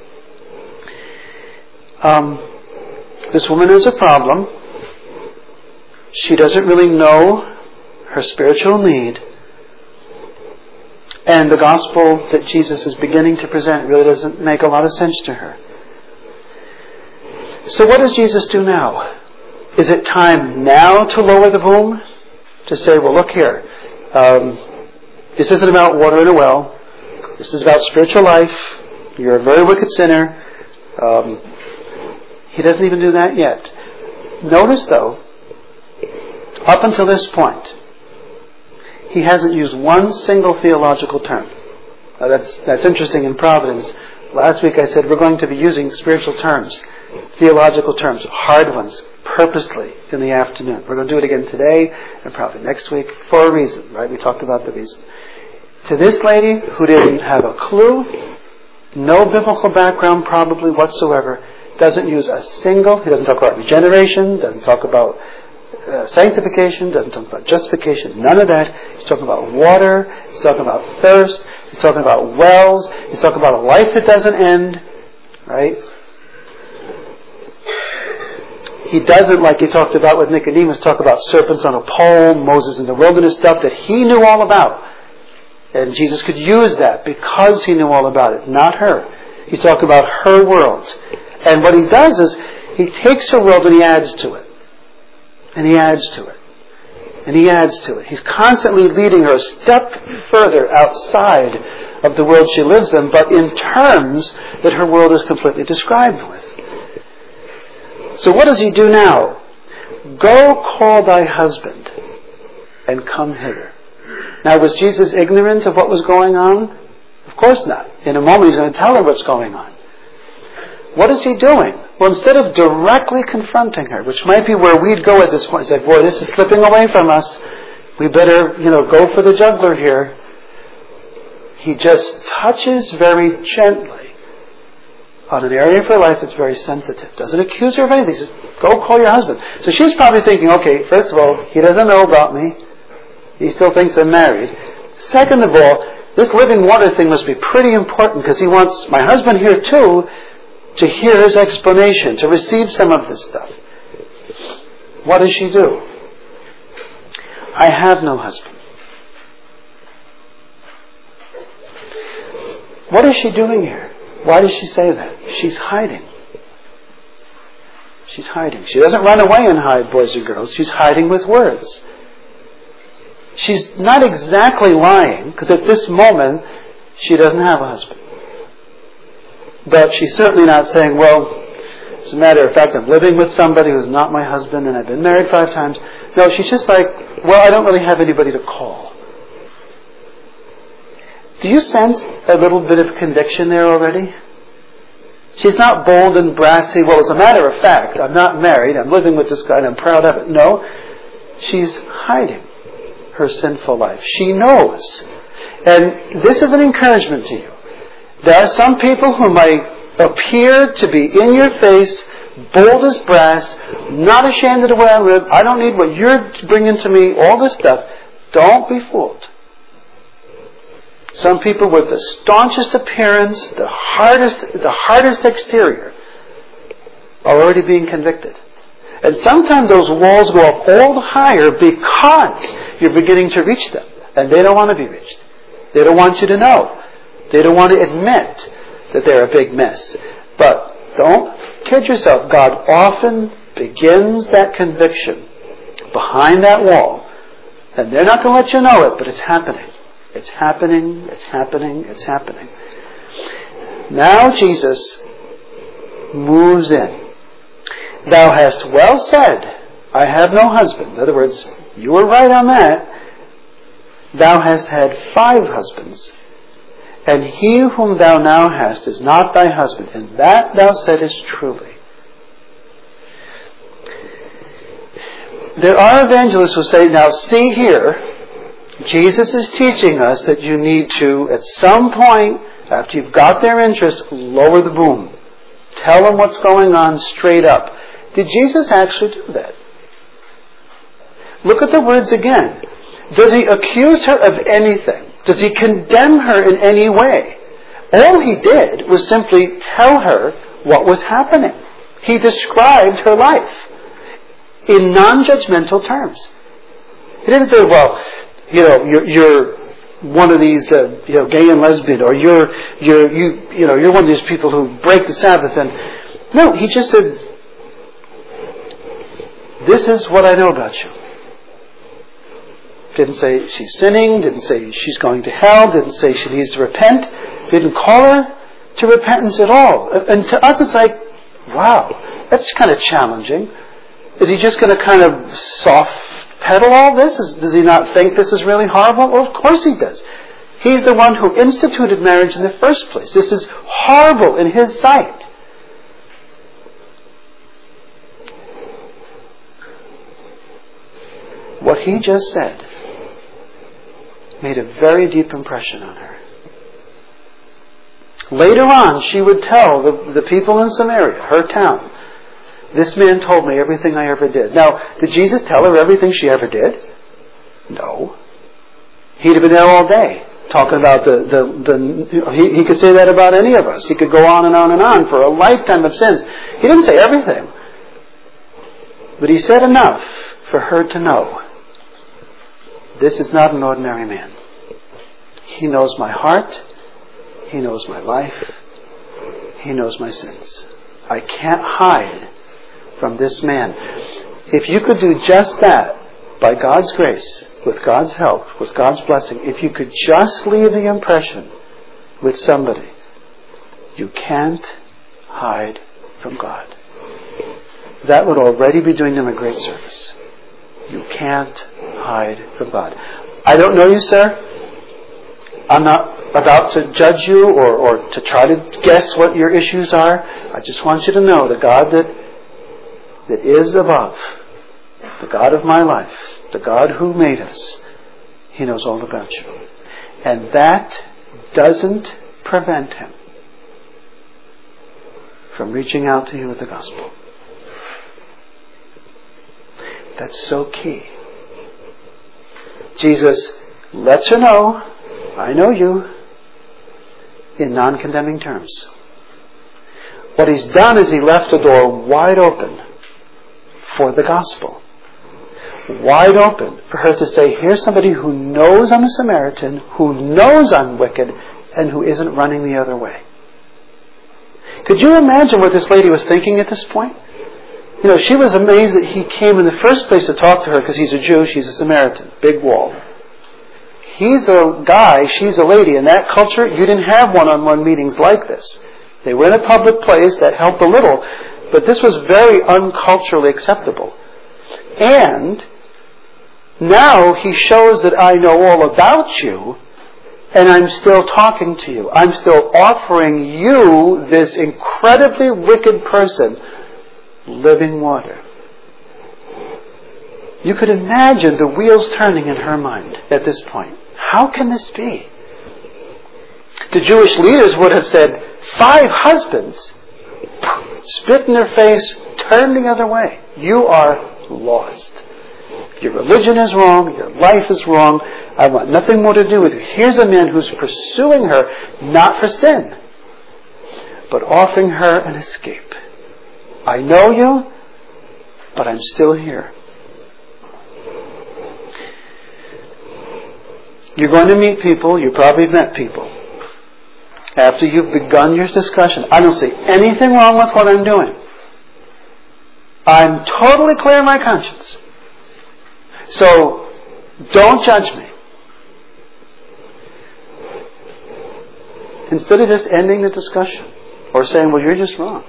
A: Um, this woman has a problem. She doesn't really know her spiritual need. And the gospel that Jesus is beginning to present really doesn't make a lot of sense to her. So what does Jesus do now? Is it time now to lower the boom? To say, well, look here. Um, this isn't about water in a well. This is about spiritual life. You're a very wicked sinner. Um, he doesn't even do that yet. Notice, though, up until this point, he hasn't used one single theological term. Uh, that's that's interesting in Providence. Last week I said we're going to be using spiritual terms, theological terms, hard ones, purposely in the afternoon. We're going to do it again today and probably next week for a reason, right? We talked about the reason. To this lady who didn't have a clue, no biblical background probably whatsoever, doesn't use a single, he doesn't talk about regeneration, doesn't talk about uh, sanctification, doesn't talk about justification, none of that. He's talking about water, he's talking about thirst, he's talking about wells, he's talking about a life that doesn't end, right? He doesn't, like he talked about with Nicodemus, talk about serpents on a pole, Moses in the wilderness, stuff that he knew all about. And Jesus could use that because he knew all about it, not her. He's talking about her world. And what he does is, he takes her world and he adds to it. And he adds to it. And he adds to it. He's constantly leading her a step further outside of the world she lives in, but in terms that her world is completely described with. So what does he do now? Go call thy husband and come hither. Now, was Jesus ignorant of what was going on? Of course not. In a moment he's going to tell her what's going on. What is he doing? Well, instead of directly confronting her, which might be where we'd go at this point, it's like, boy, this is slipping away from us. We better, you know, go for the jugular here. He just touches very gently on an area of her life that's very sensitive. Doesn't accuse her of anything. He says, go call your husband. So she's probably thinking, okay, first of all, he doesn't know about me. He still thinks I'm married. Second of all, this living water thing must be pretty important because he wants my husband here too to hear his explanation, to receive some of this stuff. What does she do? I have no husband. What is she doing here? Why does she say that? She's hiding. She's hiding. She doesn't run away and hide, boys and girls. She's hiding with words. She's not exactly lying, because at this moment, she doesn't have a husband. But she's certainly not saying, well, as a matter of fact, I'm living with somebody who's not my husband and I've been married five times. No, she's just like, well, I don't really have anybody to call. Do you sense a little bit of conviction there already? She's not bold and brassy. Well, as a matter of fact, I'm not married. I'm living with this guy and I'm proud of it. No, she's hiding her sinful life. She knows. And this is an encouragement to you. There are some people who might appear to be in your face, bold as brass, not ashamed of the way I live. I don't need what you're bringing to me, all this stuff. Don't be fooled. Some people with the staunchest appearance, the hardest, the hardest exterior, are already being convicted. And sometimes those walls go up all the higher because you're beginning to reach them. And they don't want to be reached. They don't want you to know. They don't want to admit that they're a big mess. But don't kid yourself. God often begins that conviction behind that wall. And they're not going to let you know it, but it's happening. It's happening, it's happening, it's happening. Now Jesus moves in. Thou hast well said, I have no husband. In other words, you were right on that. Thou hast had five husbands, and he whom thou now hast is not thy husband, and that thou saidest truly. There are evangelists who say, now see here, Jesus is teaching us that you need to, at some point, after you've got their interest, lower the boom. Tell them what's going on straight up. Did Jesus actually do that? Look at the words again. Does he accuse her of anything? Does he condemn her in any way? All he did was simply tell her what was happening. He described her life in non-judgmental terms. He didn't say, well, you know, you're, you're one of these, uh, you know, gay and lesbian, or you're, you're, you, you know, you're one of these people who break the Sabbath. And no, he just said, this is what I know about you. Didn't say she's sinning, didn't say she's going to hell, didn't say she needs to repent, didn't call her to repentance at all. And to us it's like, wow, that's kind of challenging. Is he just going to kind of soft pedal all this? Is, does he not think this is really horrible? Well, of course he does. He's the one who instituted marriage in the first place. This is horrible in his sight. What he just said made a very deep impression on her. Later on, she would tell the, the people in Samaria, her town, this man told me everything I ever did. Now, did Jesus tell her everything she ever did? No. He'd have been there all day talking about the... the, the he, he could say that about any of us. He could go on and on and on for a lifetime of sins. He didn't say everything. But he said enough for her to know. This is not an ordinary man. He knows my heart. He knows my life. He knows my sins. I can't hide from this man. If you could do just that, by God's grace, with God's help, with God's blessing, if you could just leave the impression with somebody, you can't hide from God. That would already be doing them a great service. You can't hide from God. I don't know you, sir. I'm not about to judge you or, or to try to guess what your issues are. I just want you to know the God that that is above, the God of my life, the God who made us, He knows all about you. And that doesn't prevent Him from reaching out to you with the gospel. That's so key. Jesus lets her know, I know you, in non-condemning terms. What he's done is he left the door wide open for the gospel. Wide open for her to say, here's somebody who knows I'm a Samaritan, who knows I'm wicked, and who isn't running the other way. Could you imagine what this lady was thinking at this point? You know, she was amazed that he came in the first place to talk to her because he's a Jew, she's a Samaritan. Big wall. He's a guy, she's a lady. In that culture, you didn't have one-on-one meetings like this. They were in a public place, that helped a little, but this was very unculturally acceptable. And now he shows that I know all about you, and I'm still talking to you. I'm still offering you, this incredibly wicked person, living water. You could imagine the wheels turning in her mind at this point. How can this be? The Jewish leaders would have said, five husbands, spit in their face, turn the other way. You are lost. Your religion is wrong. Your life is wrong. I want nothing more to do with you. Here's a man who's pursuing her, not for sin, but offering her an escape. I know you, but I'm still here. You're going to meet people, you probably met people. After you've begun your discussion, I don't see anything wrong with what I'm doing. I'm totally clear in my conscience. So, don't judge me. Instead of just ending the discussion or saying, well, you're just wrong,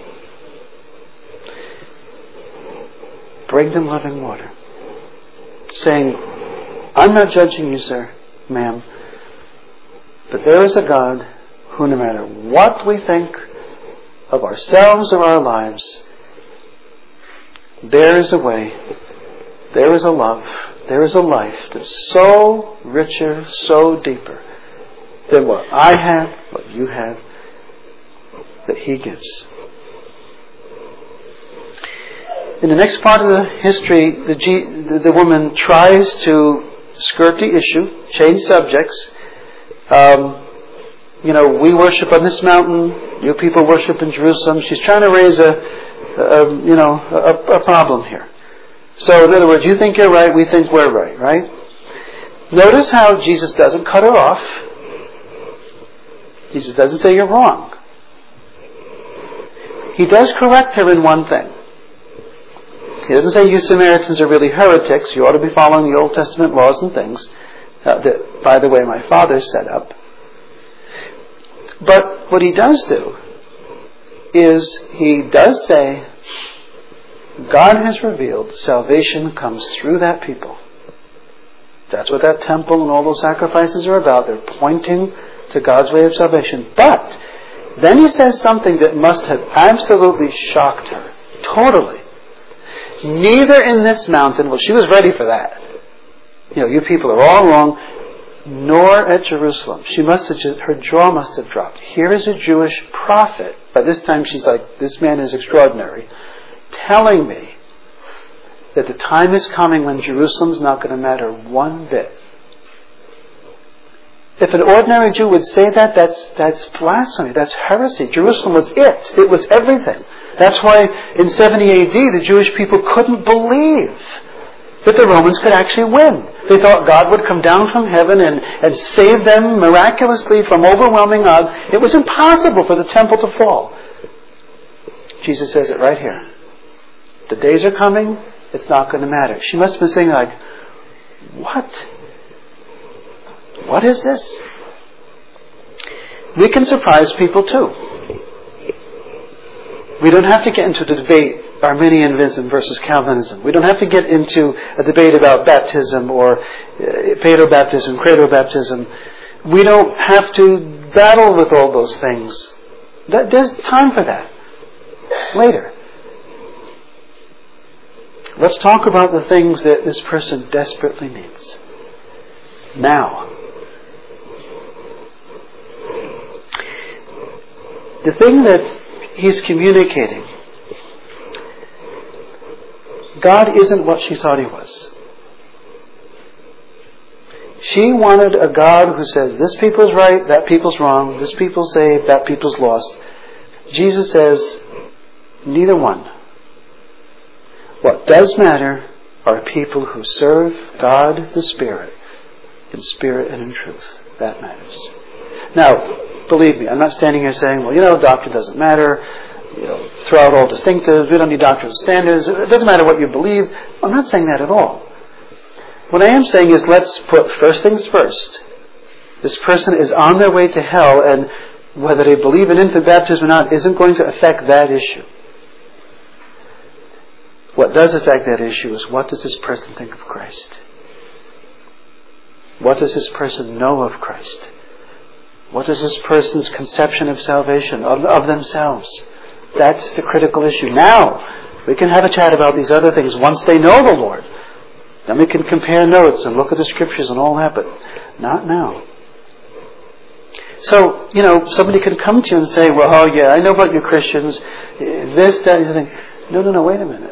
A: bring them living water. Saying, I'm not judging you, sir, ma'am, but there is a God who, no matter what we think of ourselves or our lives, there is a way, there is a love, there is a life that's so richer, so deeper than what I have, what you have, that He gives. In the next part of the history, the, G, the, the woman tries to skirt the issue, change subjects. Um, you know, we worship on this mountain, you people worship in Jerusalem. She's trying to raise a, a you know, a, a problem here. So, in other words, you think you're right, we think we're right, right? Notice how Jesus doesn't cut her off. Jesus doesn't say you're wrong. He does correct her in one thing. He doesn't say you Samaritans are really heretics. You ought to be following the Old Testament laws and things uh, that, by the way, my father set up. But what he does do is he does say God has revealed salvation comes through that people. That's what that temple and all those sacrifices are about. They're pointing to God's way of salvation. But then he says something that must have absolutely shocked her. Totally. Neither in this mountain, well, she was ready for that. You know, you people are all wrong, nor at Jerusalem. She must have just, her jaw must have dropped. Here is a Jewish prophet. By this time she's like, this man is extraordinary, telling me that the time is coming when Jerusalem's not going to matter one bit. If an ordinary Jew would say that, that's that's blasphemy, that's heresy. Jerusalem was it. It was everything. That's why in seventy A D the Jewish people couldn't believe that the Romans could actually win. They thought God would come down from heaven and, and save them miraculously from overwhelming odds. It was impossible for the temple to fall. Jesus says it right here. The days are coming, it's not going to matter. She must have been saying like, what? What is this? We can surprise people too. We don't have to get into the debate, Arminianism versus Calvinism. We don't have to get into a debate about baptism or uh, paedo-baptism, credo-baptism. We don't have to battle with all those things. That, there's time for that. Later. Let's talk about the things that this person desperately needs. Now. The thing that he's communicating, God isn't what she thought He was. She wanted a God who says, this people's right, that people's wrong, this people's saved, that people's lost. Jesus says, neither one. What does matter are people who serve God the Spirit in spirit and in truth. That matters. Now, believe me, I'm not standing here saying, well, you know, doctrine doesn't matter. You know, throw out all distinctives. We don't need doctrinal standards. It doesn't matter what you believe. I'm not saying that at all. What I am saying is let's put first things first. This person is on their way to hell, and whether they believe in infant baptism or not isn't going to affect that issue. What does affect that issue is, what does this person think of Christ? What does this person know of Christ? What is this person's conception of salvation, of, of themselves? That's the critical issue. Now, we can have a chat about these other things once they know the Lord. Then we can compare notes and look at the Scriptures and all that, but not now. So, you know, somebody can come to you and say, well, oh yeah, I know about you Christians, this, that, and thing. No, no, no, wait a minute.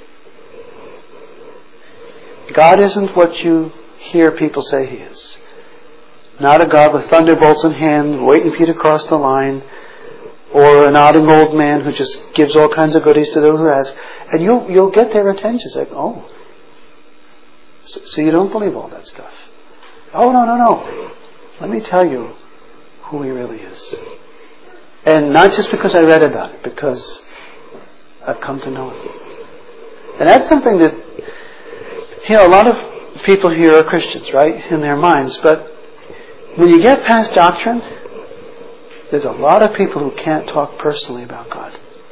A: God isn't what you hear people say He is. Not a God with thunderbolts in hand, waiting for you to cross the line, or a nodding old man who just gives all kinds of goodies to those who ask. And you'll, you'll get their attention. It's like, oh, so, so you don't believe all that stuff. Oh, no, no, no. Let me tell you who He really is. And not just because I read about it, because I've come to know Him. And that's something that, you know, a lot of people here are Christians, right, in their minds. But when you get past doctrine, there's a lot of people who can't talk personally about God.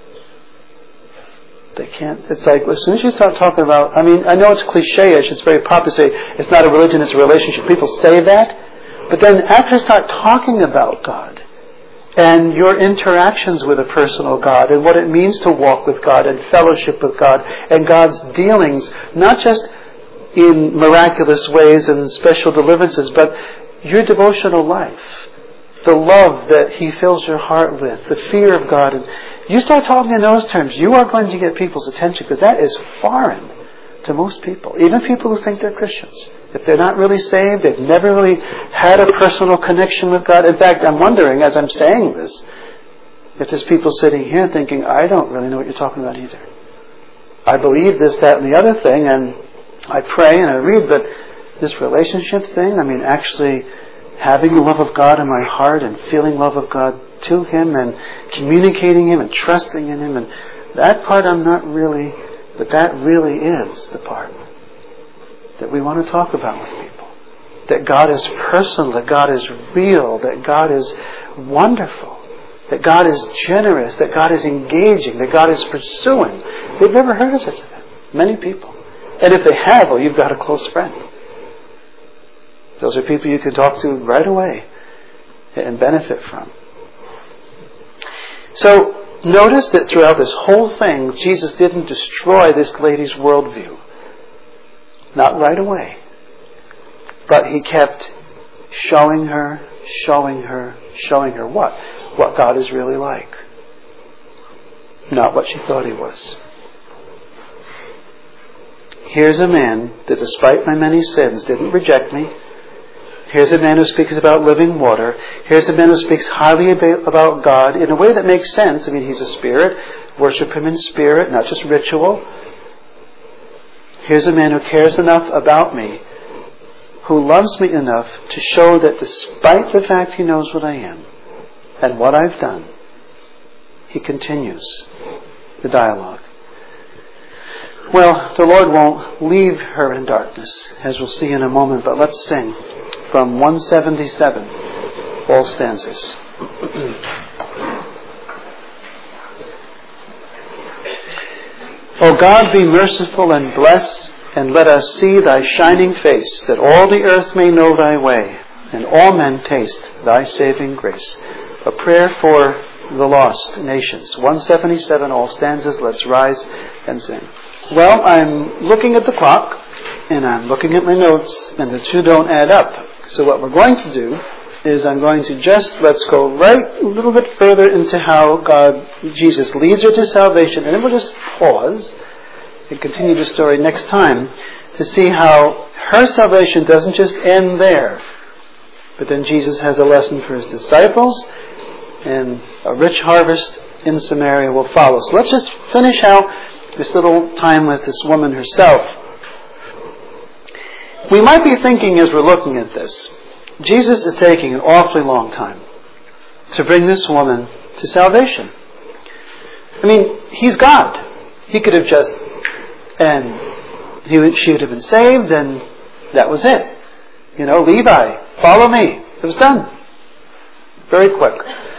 A: They can't. It's like, as soon as you start talking about, I mean, I know it's cliche-ish, it's very popular to say, it's not a religion, it's a relationship. People say that. But then after you start talking about God, and your interactions with a personal God, and what it means to walk with God, and fellowship with God, and God's dealings, not just in miraculous ways and special deliverances, but your devotional life, the love that He fills your heart with, the fear of God, and you start talking in those terms, you are going to get people's attention, because that is foreign to most people, even people who think they're Christians. If they're not really saved, they've never really had a personal connection with God. In fact, I'm wondering, as I'm saying this, if there's people sitting here thinking, I don't really know what you're talking about either. I believe this, that, and the other thing, and I pray and I read, but this relationship thing, I mean, actually having the love of God in my heart and feeling love of God to Him and communicating Him and trusting in Him, and that part I'm not really, but that really is the part that we want to talk about with people. That God is personal, that God is real, that God is wonderful, that God is generous, that God is engaging, that God is pursuing. They've never heard of such a thing. Many people. And if they have, well, you've got a close friend. Those are people you can talk to right away and benefit from. So, notice that throughout this whole thing, Jesus didn't destroy this lady's worldview. Not right away. But He kept showing her, showing her, showing her what? What God is really like. Not what she thought He was. Here's a man that, despite my many sins, didn't reject me. Here's a man who speaks about living water. Here's a man who speaks highly about God in a way that makes sense. I mean, He's a spirit. Worship Him in spirit, not just ritual. Here's a man who cares enough about me, who loves me enough to show that despite the fact He knows what I am and what I've done, He continues the dialogue. Well, the Lord won't leave her in darkness, as we'll see in a moment, but let's sing from one seventy-seven, all stanzas. O God, be merciful and bless, and let us see Thy shining face, that all the earth may know Thy way, and all men taste Thy saving grace. A prayer for the lost nations. one seventy-seven, all stanzas. Let's rise and sing. Well, I'm looking at the clock, and I'm looking at my notes, and the two don't add up. So what we're going to do is I'm going to just, let's go right a little bit further into how God, Jesus leads her to salvation, and then we'll just pause and continue the story next time to see how her salvation doesn't just end there. But then Jesus has a lesson for his disciples, and a rich harvest in Samaria will follow. So let's just finish out this little time with this woman herself. We might be thinking as we're looking at this, Jesus is taking an awfully long time to bring this woman to salvation. I mean, he's God. He could have just, and he would, she would have been saved, and that was it. You know, Levi, follow me. It was done. Very quick.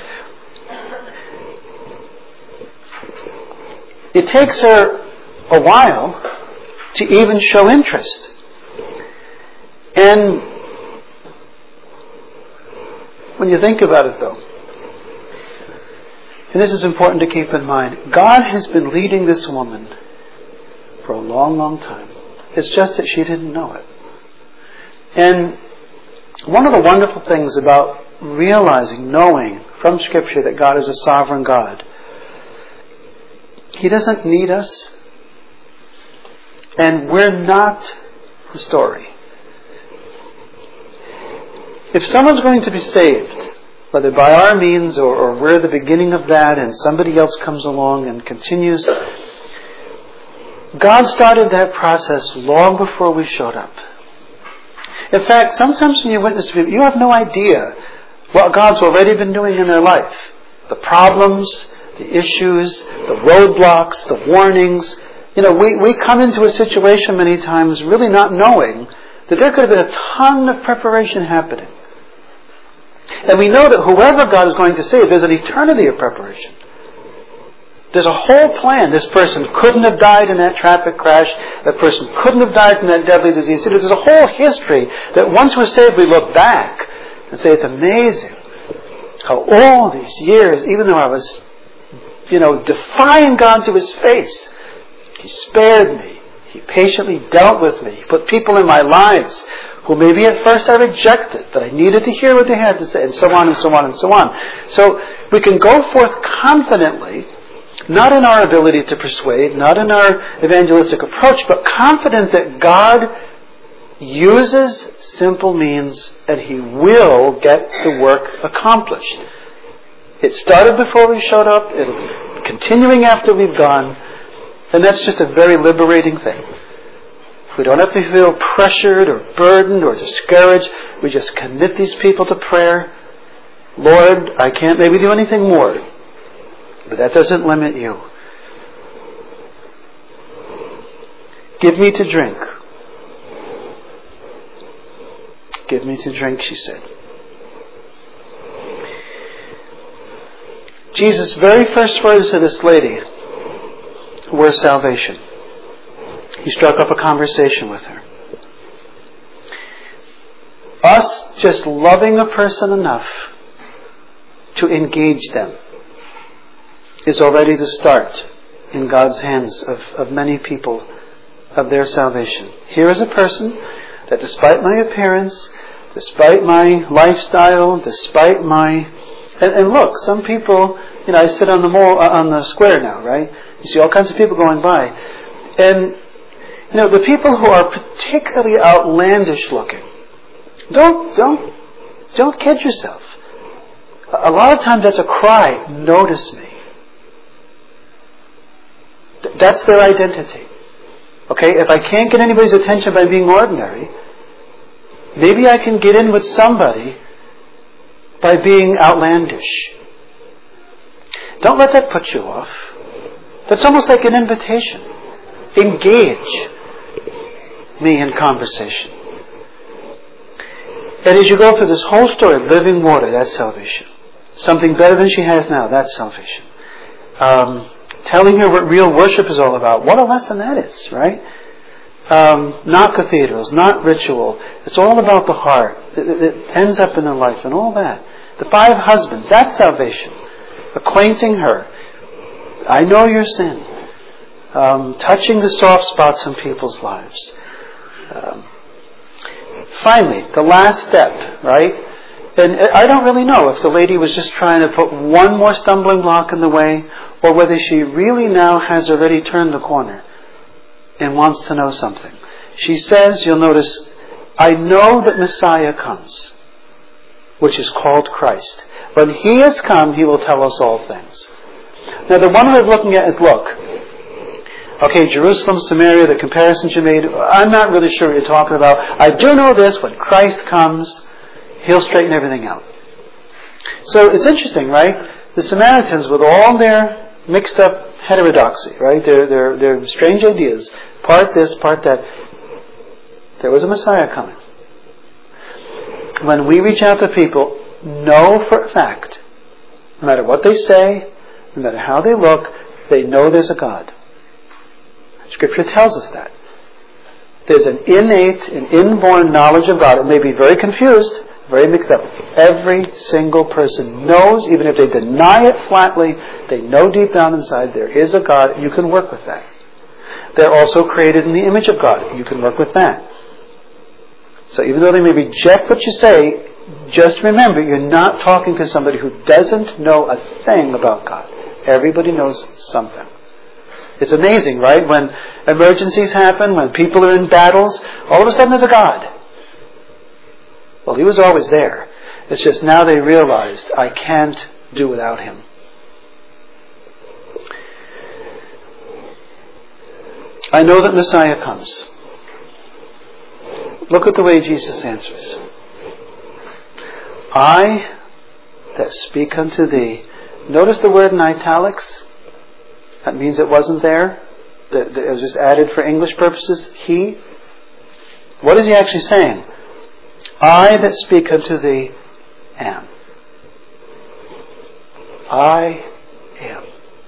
A: It takes her a while to even show interest. And when you think about it though, and this is important to keep in mind, God has been leading this woman for a long, long time. It's just that she didn't know it. And one of the wonderful things about realizing, knowing from Scripture that God is a sovereign God, He doesn't need us, and we're not the story. If someone's going to be saved, whether by our means or, or we're the beginning of that and somebody else comes along and continues, God started that process long before we showed up. In fact, sometimes when you witness to people, you have no idea what God's already been doing in their life. The problems, the issues, the roadblocks, the warnings. You know, we, we come into a situation many times really not knowing that there could have been a ton of preparation happening. And we know that whoever God is going to save, there's an eternity of preparation. There's a whole plan. This person couldn't have died in that traffic crash. That person couldn't have died from that deadly disease. There's a whole history that once we're saved, we look back and say, it's amazing how all these years, even though I was, you know, defying God to His face, He spared me. He patiently dealt with me. He put people in my lives who maybe at first I rejected, but I needed to hear what they had to say, and so on and so on and so on. So we can go forth confidently, not in our ability to persuade, not in our evangelistic approach, but confident that God uses simple means and He will get the work accomplished. It started before we showed up. It'll be continuing after we've gone. And that's just a very liberating thing. We don't have to feel pressured or burdened or discouraged. We just commit these people to prayer. Lord, I can't maybe do anything more, but that doesn't limit you. Give me to drink. Give me to drink, she said. Jesus' very first words to this lady were salvation. He struck up a conversation with her. Us just loving a person enough to engage them is already the start in God's hands of, of many people of their salvation. Here is a person that despite my appearance, despite my lifestyle, despite my... And, and look, some people, you know, I sit on the mall, uh, on the square now, right? You see all kinds of people going by. And, you know, the people who are particularly outlandish looking, don't, don't, don't kid yourself. A lot of times that's a cry, notice me. Th- that's their identity. Okay, if I can't get anybody's attention by being ordinary, maybe I can get in with somebody by being outlandish. Don't let that put you off. That's almost like an invitation. Engage me in conversation. And as you go through this whole story of living water, that's salvation. Something better than she has now, that's salvation. Um, telling her what real worship is all about. What a lesson that is, right? Um, not cathedrals, not ritual. It's all about the heart. It, it, it ends up in the life and all that. The five husbands, that's salvation. Acquainting her. I know your sin. Um, touching the soft spots in people's lives. Um, finally, the last step, right? And I don't really know if the lady was just trying to put one more stumbling block in the way, or whether she really now has already turned the corner and wants to know something. She says, you'll notice I know that Messiah comes, which is called Christ. When He has come, He will tell us all things. Now the one we're looking at is, look, okay, Jerusalem, Samaria, the comparisons you made, I'm not really sure what you're talking about. I do know this, when Christ comes, He'll straighten everything out. So it's interesting, right? The Samaritans, with all their mixed up heterodoxy, right? Their, their, their strange ideas, part this, part that, there was a Messiah coming. When we reach out to people, know for a fact, no matter what they say, no matter how they look, they know there's a God. Scripture tells us that. There's an innate and inborn knowledge of God. It may be very confused, very mixed up. Every single person knows, even if they deny it flatly, they know deep down inside there is a God. You can work with that. They're also created in the image of God. You can work with that. So even though they may reject what you say, just remember, you're not talking to somebody who doesn't know a thing about God. Everybody knows something. It's amazing, right? When emergencies happen, when people are in battles, all of a sudden there's a God. Well, He was always there. It's just now they realized, I can't do without Him. I know that Messiah comes. Look at the way Jesus answers. I that speak unto thee. Notice the word in italics. That means it wasn't there. It was just added for English purposes. He. What is He actually saying? I that speak unto thee am. I am.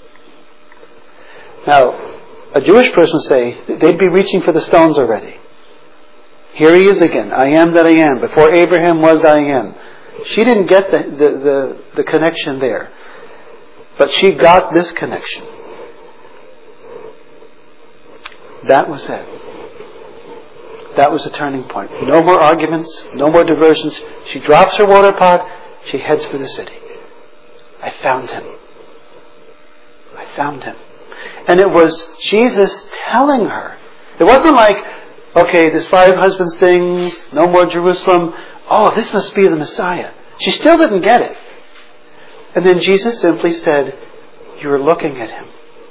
A: Now, a Jewish person would say, they'd be reaching for the stones already. Here He is again. I am that I am. Before Abraham was, I am. She didn't get the, the, the, the connection there. But she got this connection. That was it. That was the turning point. No more arguments, no more diversions. She drops her water pot, she heads for the city. I found Him. I found Him. And it was Jesus telling her. It wasn't like, okay, there's five husbands things, no more Jerusalem. Oh, this must be the Messiah. She still didn't get it. And then Jesus simply said, you were looking at Him.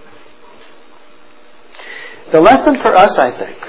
A: The lesson for us, I think,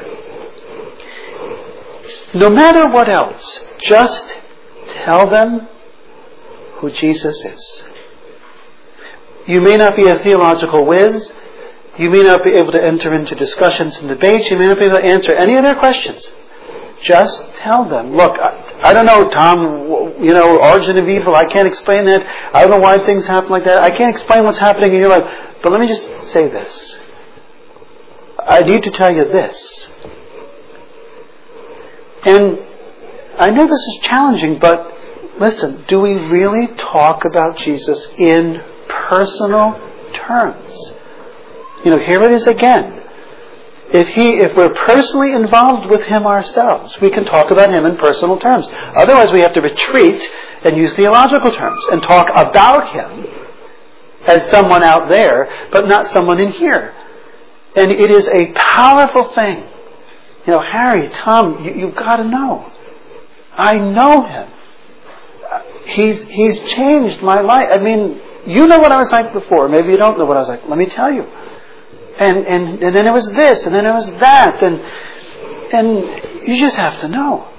A: no matter what else, just tell them who Jesus is. You may not be a theological whiz. You may not be able to enter into discussions and debates. You may not be able to answer any of their questions. Just tell them, look, I, I don't know, Tom, you know, origin of evil, I can't explain that. I don't know why things happen like that. I can't explain what's happening in your life. But let me just say this. I need to tell you this. And I know this is challenging, but listen, do we really talk about Jesus in personal terms? You know, here it is again. If he, if we're personally involved with Him ourselves, we can talk about Him in personal terms. Otherwise, we have to retreat and use theological terms and talk about Him as someone out there, but not someone in here. And it is a powerful thing. You know, Harry, Tom, you, you've got to know. I know Him. He's He's changed my life. I mean, you know what I was like before. Maybe you don't know what I was like. Let me tell you. And and and then it was this, and then it was that, and and you just have to know.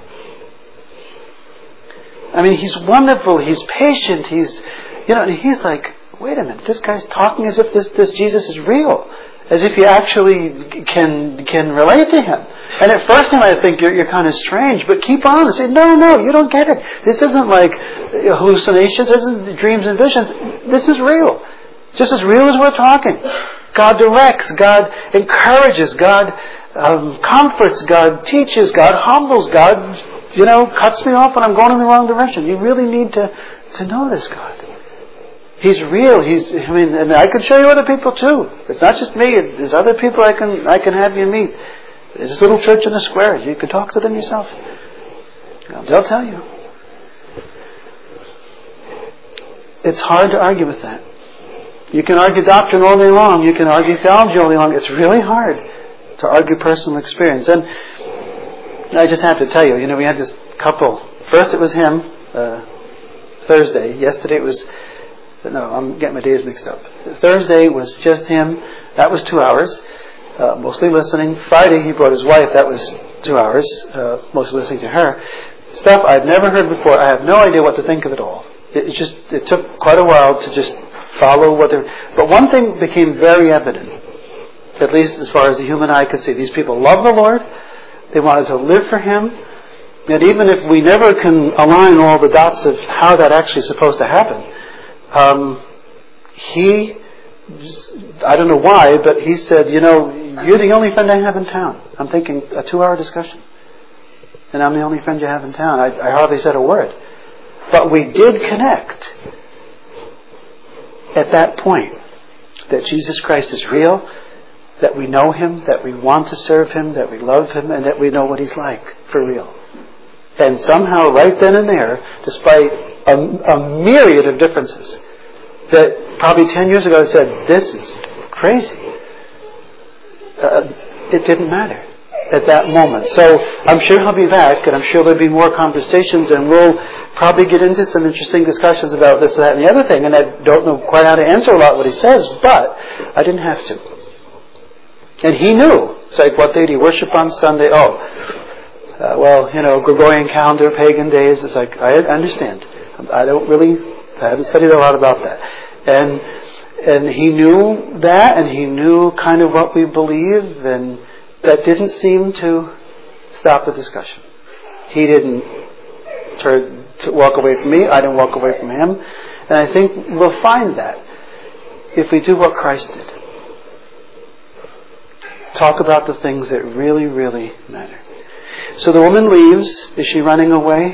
A: I mean, He's wonderful. He's patient. He's, you know, and He's like, wait a minute, this guy's talking as if this this Jesus is real, as if you actually can can relate to Him. And at first, you might think you're, you're kind of strange, but keep on and say, no, no, you don't get it. This isn't like hallucinations. This isn't dreams and visions. This is real. Just as real as we're talking. God directs. God encourages. God um, comforts. God teaches. God humbles. God, you know, cuts me off when I'm going in the wrong direction. You really need to, to know this God. He's real. He's, I mean, and I can show you other people too. It's not just me. There's other people I can, I can have you meet. There's this little church in the square. You can talk to them yourself. They'll tell you. It's hard to argue with that. You can argue doctrine all day long. You can argue theology all day long. It's really hard to argue personal experience. And I just have to tell you, you know, we had this couple. First it was him, uh, Thursday. Yesterday it was, no, I'm getting my days mixed up. Thursday was just him. That was two hours, uh, mostly listening. Friday he brought his wife. That was two hours, uh, mostly listening to her. Stuff I've never heard before. I have no idea what to think of it all. It, it just, it took quite a while to just follow what they're... But one thing became very evident, at least as far as the human eye could see. These people love the Lord. They wanted to live for Him. And even if we never can align all the dots of how that actually is supposed to happen, um, he, I don't know why, but he said, you know, you're the only friend I have in town. I'm thinking a two-hour discussion. And I'm the only friend you have in town. I, I hardly said a word. But we did connect at that point that Jesus Christ is real, that we know Him, that we want to serve Him, that we love Him, and that we know what He's like for real. And somehow, right then and there, despite a, a myriad of differences, that probably ten years ago I said, this is crazy. Uh, it didn't matter at that moment. So I'm sure he'll be back, and I'm sure there'll be more conversations, and we'll probably get into some interesting discussions about this, that, and the other thing. And I don't know quite how to answer a lot what he says, but I didn't have to. And he knew. It's like, what day do you worship on Sunday? Oh, uh, well, you know, Gregorian calendar, pagan days. It's like, I understand. I don't really, I haven't studied a lot about that. And and he knew that, and he knew kind of what we believe, and that didn't seem to stop the discussion. He didn't turn to walk away from me. I didn't walk away from him. And I think we'll find that if we do what Christ did. Talk about the things that really, really matter. So the woman leaves. Is she running away?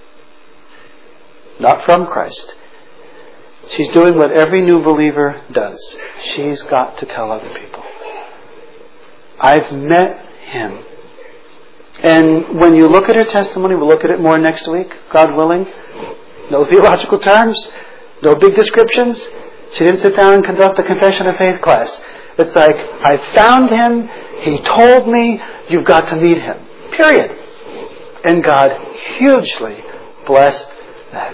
A: Not from Christ. She's doing what every new believer does. She's got to tell other people. I've met Him. And when you look at her testimony, we'll look at it more next week, God willing. No theological terms. No big descriptions. She didn't sit down and conduct a confession of faith class. It's like, I found Him, He told me, you've got to meet Him. Period. And God hugely blessed that.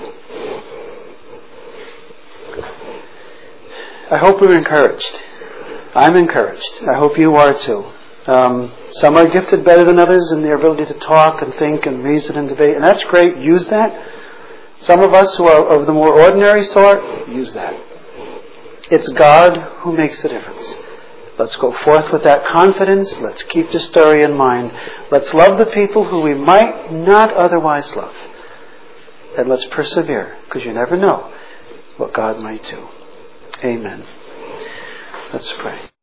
A: I hope we're encouraged. I'm encouraged. I hope you are too. Um, some are gifted better than others in their ability to talk and think and reason and debate, and that's great. Use that. Some of us who are of the more ordinary sort, use that. It's God who makes the difference. Let's go forth with that confidence. Let's keep the story in mind. Let's love the people who we might not otherwise love. And let's persevere, because you never know what God might do. Amen. Let's pray.